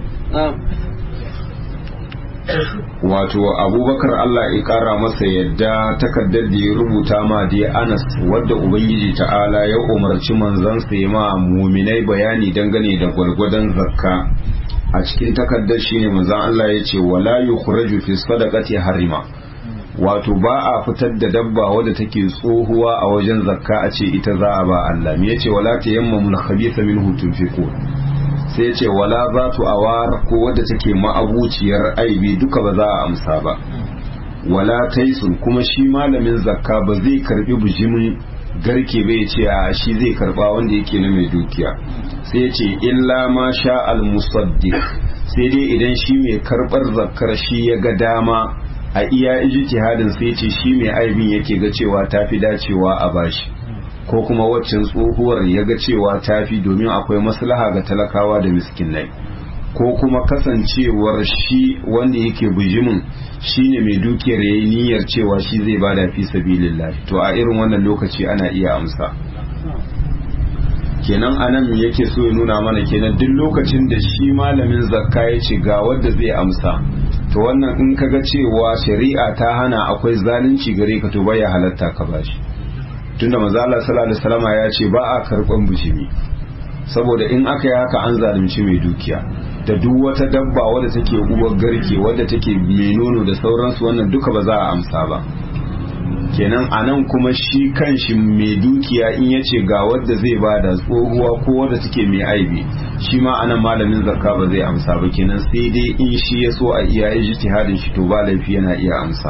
wato abubakar Allah ya kara masa yadda takardar da ya rubuta ma da Anas wadda ubangiji ta'ala ya umarci manzansa ya ma muminai bayani dangane da gwargwadon zakka. a cikin takardar shine manzon Allah ya ce wala yukhraju fi sadaqati harima, wato ba a fitar da dabba wadda take tsohuwa a wajen zakka a ce ita za a ba Allah. me yace wala tayammamul khabitha minhu tunfiqun, sai yace wala zatu awar ko wadda take ma'abuciyar aibi duka ba za a amsa ba. wala taisun kuma shi malamin zakka ba zai karbi bijimin garke bai ce a shi zai karba wanda yake na mai dukiya, sai ce illa ma sha al musaddiq, sai dai idan shi mai karbar zakkar shi ya ga dama a iya ijtihadin sai ce shi mai aibin yake ga cewa tafi dacewa a bashi, ko kuma waccan tsohuwar ya ga cewa tafi domin akwai maslaha ga talakawa da miskinai, ko kuma kasancewar shi wanda yake bujimin shine mai dukiyar yayi niyyar cewa shi zai bada fi sabilillah, to a irin wannan lokaci ana iya amsa. kenan anan yake so ya nuna mana kenan duk lokacin da shi malamin zakka ya ce ga wanda zai amsa, to wannan in kaga cewa shari'a ta hana akwai zalunci gare ka to bai halatta ka bashi, tunda manzo Allah sallallahu alaihi wasallam ya ce ba a karban bishimi, saboda in aka yi haka an zalunci mai dukiya. da duk wata dabba wadda take uwar garke wadda take mai nono da sauransu, wannan duka ba za a amsa ba. kenan anan kuma shi kanshi mai dukiya in yace ga wadda zai bada tsohuwa ko wadda take mai aibi, shi ma anan malamin zakka ba zai amsa ba, kenan sai dai in shi ya so a iya ijtihadin shi to ba laifi yana iya amsa.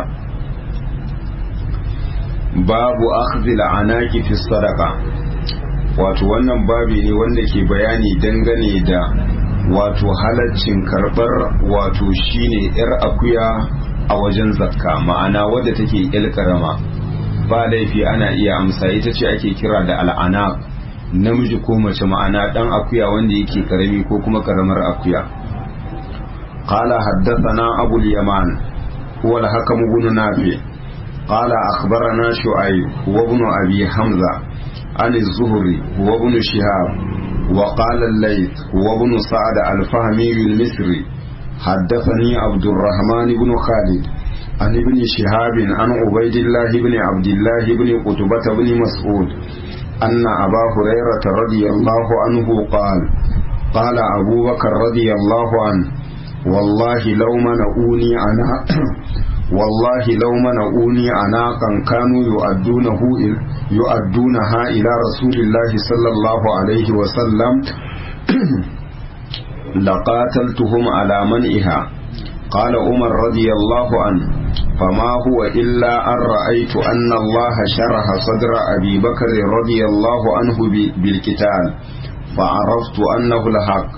babu akhdhil anaqi fi sadaqa, wato wannan babi ne wanda ke bayani dangane da wato halaccin karbar wato shine yar akuya a wajen zakka, ma'ana wadda take yar karama ba laifi ana iya amsa, ita ce ake kira da al'anaq, namiji ko mace, ma'ana dan akuya wanda yake karami ko kuma karamar akuya. qala haddathana abul yaman huwa al-hakam ibn nafi qala akhbarana shu'ayb wa ibn abi hamza an az-zuhri wa ibn shihab wa qala al-layth wa ibn sa'd al-fahmi al-misri حدثني عبد الرحمن بن خالد عن ابن شهاب عن عبيد الله بن عبد الله بن قتبة بن مسعود أن أبا هريرة رضي الله عنه قال أبو بكر رضي الله عنه والله لو منعوني عناقا كانوا يؤدونها إلى رسول الله صلى الله عليه وسلم لقاتلتهم على منعها. قال عمر رضي الله عنه فما هو إلا أن رأيت أن الله شرح صدر أبي بكر رضي الله عنه بالقتال فعرفت أنه الحق.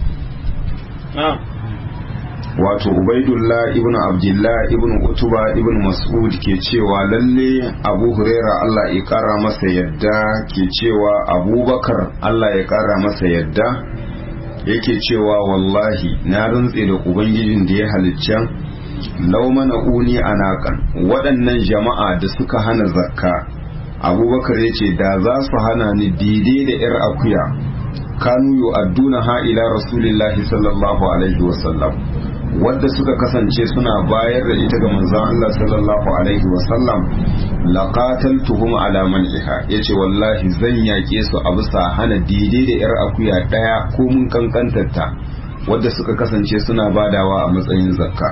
wato ubaidullah ibn abdullah ibn utuba ibn mas'ud ke cewa lalle abu huraira Allah ya kara masa yadda ke cewa abubakar Allah ya kara masa yadda yake cewa wallahi na rantse da ubangijin da ya halicca law mana uni anakan, waɗannan jama'a da suka hana zakka, abubakar yace da za su hana ni daidai da yar akuya, kanu yu'adduna ha ila rasulillahi sallallahu alaihi wasallam, wadda suka kasance suna bayar da ita ga manzon Allah sallallahu alaihi wasallam, laqataltuhum ala man'iha, yace wallahi zan yake su a bisa hana daidai da yar akuya daya ko mun kankantarta wadda suka kasance suna badawa a matsayin zakka.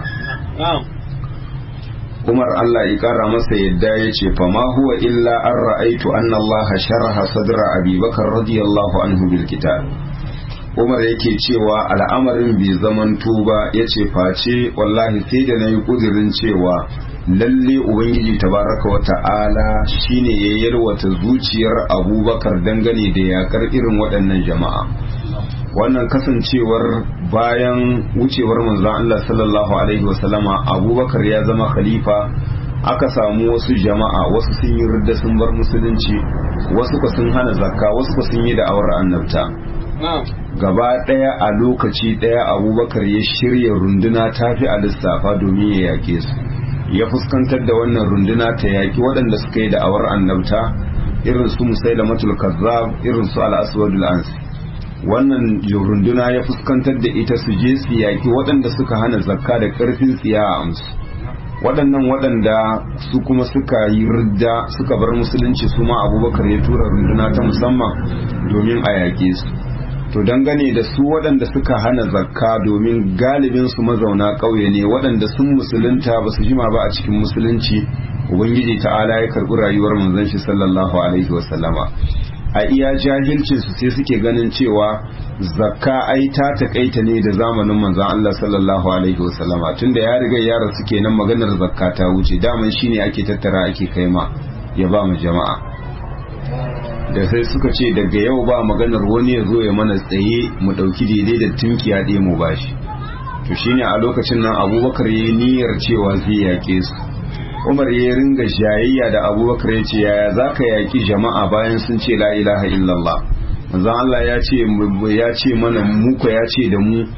Umar Allah ya kara masa yadda yace fa ma huwa illa an ra'aitu anna Allah sharaha sadra Abi Bakar radiyallahu anhu bil kitab. Umar yake cewa al'amarin bai zamanto ba, yace face wallahi sai da nayi kudirin cewa lalle ubangiji tabaraka wa ta'ala shine ya yalwata zuciyar Abubakar dangane da yakar irin waɗannan jama'a. Wannan kasancewar bayan wucewar manzon Allah sallallahu alaihi wasallama, Abubakar ya zama khalifa, aka samu wasu jama'a, wasu sun yi ridda sun bar musulunci, wasu ko sun hana zakka, wasu ko sun yi da'awar annabta. Gaba ɗaya a lokaci ɗaya Abubakar ya shirya runduna tafi a lissafa domin ya yake su, ya fuskantar da wannan runduna ta yaki waɗanda suka yi da'awar annabta, irin su Musailamatul Kazzab, irin su Al-Aswadul Ansi. Wannan runduna ya fuskantar da ita su je su yaki waɗanda suka hana zakka da ƙarfin tsiya a amsu, waɗannan waɗanda su kuma suka yi ridda suka bar musulunci, su ma Abubakar ya tura runduna ta musamman domin a yake su. To dangane da su waɗanda suka hana zakka, domin galibin su mazauna ƙauye ne waɗanda sun musulunta ba su jima ba a cikin musulunci, ubangiji ta'ala ya karɓi rayuwar manzon shi sallallahu alaihi wasallama. A iya jahilcin su sai suke ganin cewa zakka ai ta takaita ne da zamanin manzon Allah sallallahu alaihi wasallama, tunda ya riga ya rasu kenan maganar zakka ta wuce, daman shine ake tattara ake kaima ya ba mu jama'a. Da sai suka ce daga yau ba maganar wani ya zo ya mana tsaye mu ɗauki daidai da tunkiya ɗaya mu bashi. To shine a lokacin nan Abubakar ya yi niyyar cewa zai yaƙe su. Umar ya ringa jayayya da Abubakar ya ce yaya za ka yaƙi jama'a bayan sun ce la ilaha illallah. Manzon Allah ya ce mana muka ya ce da mu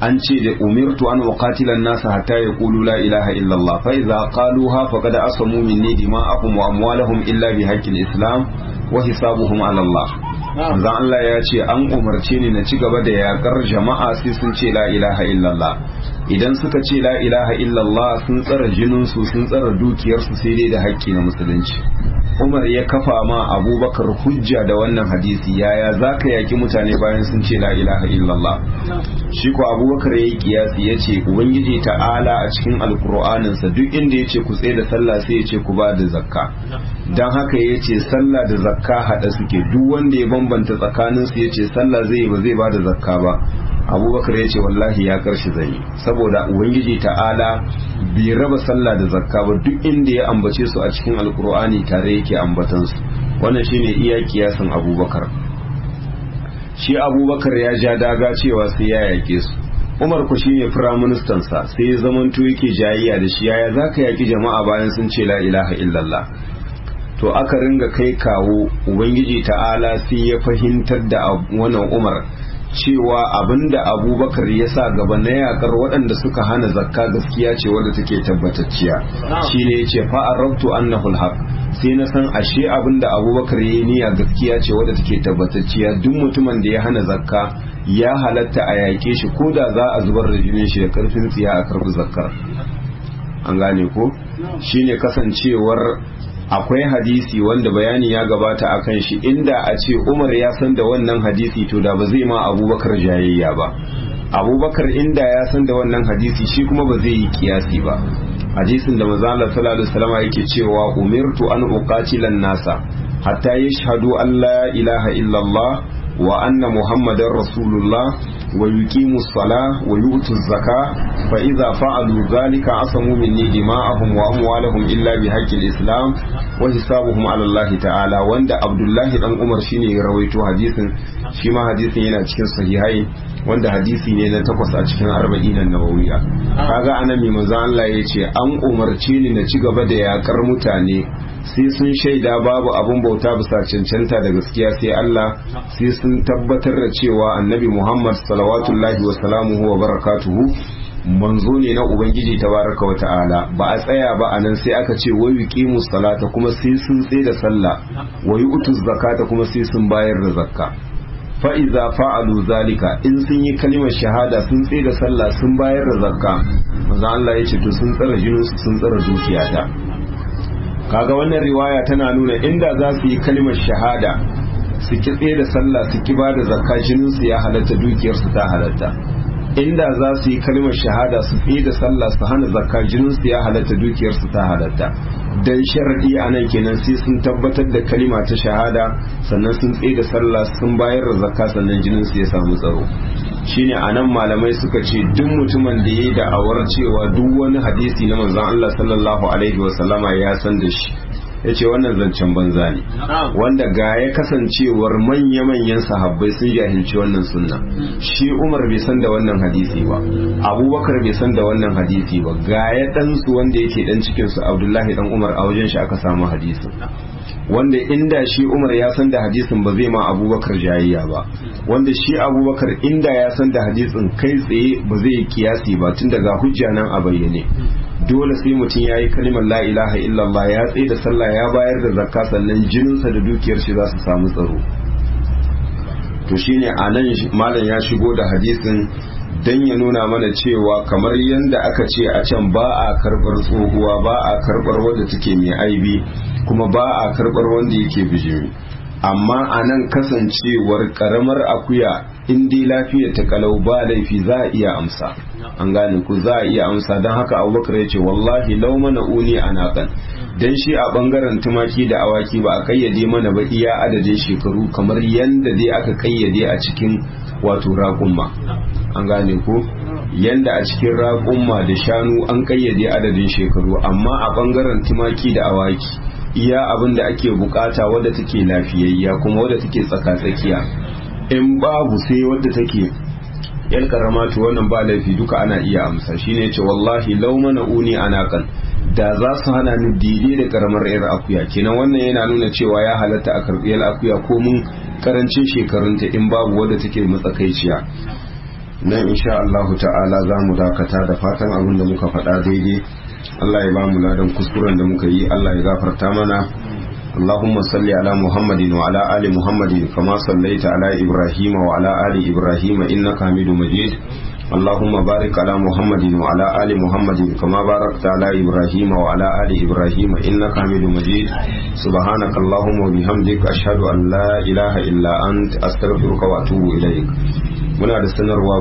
an ce da umirtu an uqatila an-nasa hatta yaqulu la ilaha illa Allah fa idza qaluha faqad asamu minni dima'ahum wa amwalahum illa bi haqqil islam wa hisabuhum ala Allah. manzon Allah ya ce an umarce ni na ci gaba da yakar jama'a sai sun ce la ilaha illa Allah. Idan suka ce la ilaha illa Allah sun tsara jinin su sun tsara dukiyar su sai dai da haƙƙi na musulunci. Umar ya kafa ma Abubakar hujja da wannan hadisi, yaya zaka yaki mutane bayan sun ce la ilaha illallah. Shi ko Abubakar yayi kiyasi yace ubangiji ta'ala a cikin alqur'anin sa duk inda yace ku tsaye da sallah sai yace ku ba da zakka. Dan haka yace sallah da zakka hada suke, duk wanda ya bambanta tsakanin su yace sallah zai ba zai ba da zakka ba, Abubakar yace wallahi ya karshe zai, saboda ubangiji ta'ala bai raba sallah da zakka ba, duk inda ya ambace su a cikin alqur'ani tare yake ambatan su. Wannan shine iya kiyasin Abubakar. Shi Abubakar ya ja daga cewa sai ya yake su. Umar ku shine firaministan sa, sai ya zamanto yake jayayya da shi, yaya zaka yaki jama'a bayan sun ce la ilaha illallah. To aka ringa kai kawo, ubangiji ta'ala sai ya fahimtar da wannan Umar cewa abinda Abubakar ya sa gaba na yakar waɗanda suka hana zakka gaskiya ce wadda take tabbatacciya. Shine yace fa arabtu annahu alhaq, sai na san ashe abinda Abubakar yayi niyya gaskiya ce wadda take tabbatacciya. Duk mutumin da ya hana zakka ya halatta a yake shi, ko da za a zubar da jinin shi da karfin tsiya a karbi zakkar. An gane ko? Shine kasancewar akwai hadisi wanda bayani ya gabata akan shi, inda a ce Umar ya san da wannan hadisi to da ba zai ma Abubakar jayayya ba. Abubakar inda ya san da wannan hadisi shi kuma ba zai yi kiyasi ba. Hadisin da manzo Allah sallallahu alaihi wasallam yake cewa umirtu an uqatila nasa hatta yashhadu an la ilaha illallah wa anna muhammadar rasulullah wa yuqimu as-salah wa yu'tu az-zakah fa idza fa'alu dhalika asamu minni dima'ahum wa amwalahum illa bi haqqil islam wa hisabuhum ala Allah ta'ala. Wanda Abdullahi dan Umar shine ya rawaito hadisin, shi ma hadisin yana cikin sahihai, wanda hadisi ne na 8 a cikin 40 an-nawawiyya. Kaga anan mai manzo Allah yace an umarce ni na ci gaba da yakar mutane sai sun shaida babu abun bauta bisa cancanta da gaskiya sai Allah, sai sun tabbatar da cewa annabi Muhammad salawatullahi wa salamuhu wa barakatuhu manzo ne na ubangiji tabaraka wa ta'ala. Ba a tsaya ba anan, sai aka ce wa yuqimu salata, kuma sai sun tsaye da sallah, wa yu'tu zakata, kuma sai sun bayar da zakka. Fa iza fa'alu zalika, in sun yi kalimar shahada sun tsaye da sallah sun bayar da zakka, manzo Allah ya ce to sun tsara jinin su sun tsara dukiyata. Kaga wannan riwaya tana nuna inda za su yi kalimar shahada su ki tsaye da sallah su ki bada zakka, jinin su ya halatta, dukiyar su ta halatta. Inda za su yi kalimar shahada su tsaye da sallah su hana zakka, jinin su ya halatta, dukiyar su ta halatta. Dan sharadi anan kenan sai sun tabbatar da kalima ta shahada, sannan sun tsaye da sallah sun bayar da zakka, sannan jinin su ya samu tsaro. Shine anan malamai suka ce duk mutumin da yayi da'awar cewa duk wani hadisi na manzon Allah sallallahu alaihi wasallama ya san da shi, yace wannan zancen banza ne, wanda ga ya kasancewar manya-manyan sahabbai sun jahilci wannan sunna. Shi Umar bai san da wannan hadisi ba, Abubakar bai san da wannan hadisi ba, ga ya dan su wanda yake dan cikin su Abdullahi dan Umar a wajen shi aka samu hadisin, wanda inda shi Umar ya san da hadisin ba zai ma Abubakar jayayya ba, wanda shi Abubakar inda ya san da hadisin kai tsaye ba zai yi kiyasi ba, tun daga hujja nan a bayyane. Dole sai mutum ya yi kalimar la ilaha illallah, ya tsaye da sallah, ya bayar da zakka, sannan jininsa da dukiyar shi za su samu tsaro. To shine a nan malam ya shigo da hadisin dan ya nuna mana cewa kamar yadda aka ce a can ba a karbar tsohuwa, ba a karbar wadda take mai aibi, kuma ba a karbar wanda yake bijimi. Amma a nan kasancewar karamar akuya in dai lafiya ta kalau ba laifi za a iya amsa. An gane ku, za a iya amsa. Don haka Abubakar ya ce wallahi lau mana uni anaqan, dan shi a bangaren tumaki da awaki ba a kayyade mana ba iya adadin shekaru kamar yanda dai aka kayyade a cikin wato raƙumma. An gane ku, yanda a cikin raƙumma da shanu an kayyade adadin shekaru, amma a bangaren tumaki da awaki iya abin da ake bukata wadda take lafiyayya kuma wadda take tsaka-tsakiya. In babu sai wadda take yan karama to wannan ba laifi, duka ana iya amsa. Shine yace wallahi law mana'uni anakan, da za su hana ni daidai da karamar yar akuya. Kenan wannan yana nuna cewa ya halatta a karbi yar akuya ko mun karancin shekarunta in babu wadda take matsakaiciya. nan insha Allah ta'ala za mu dakata da fatan abin da muka faɗa daidai Allah ya ba mu ladan kuskuren da muka yi Allah ya gafarta mana اللهم صل على محمد وعلى آل محمد كما صليت على إبراهيم وعلى آل إبراهيم إنك حميد مجيد اللهم بارك على محمد وعلى آل محمد كما باركت على إبراهيم وعلى آل إبراهيم إنك حميد مجيد سبحانك اللهم وبحمدك أشهد أن لا إله إلا أنت أستغفرك وأتوب إليك. muna da sanarwa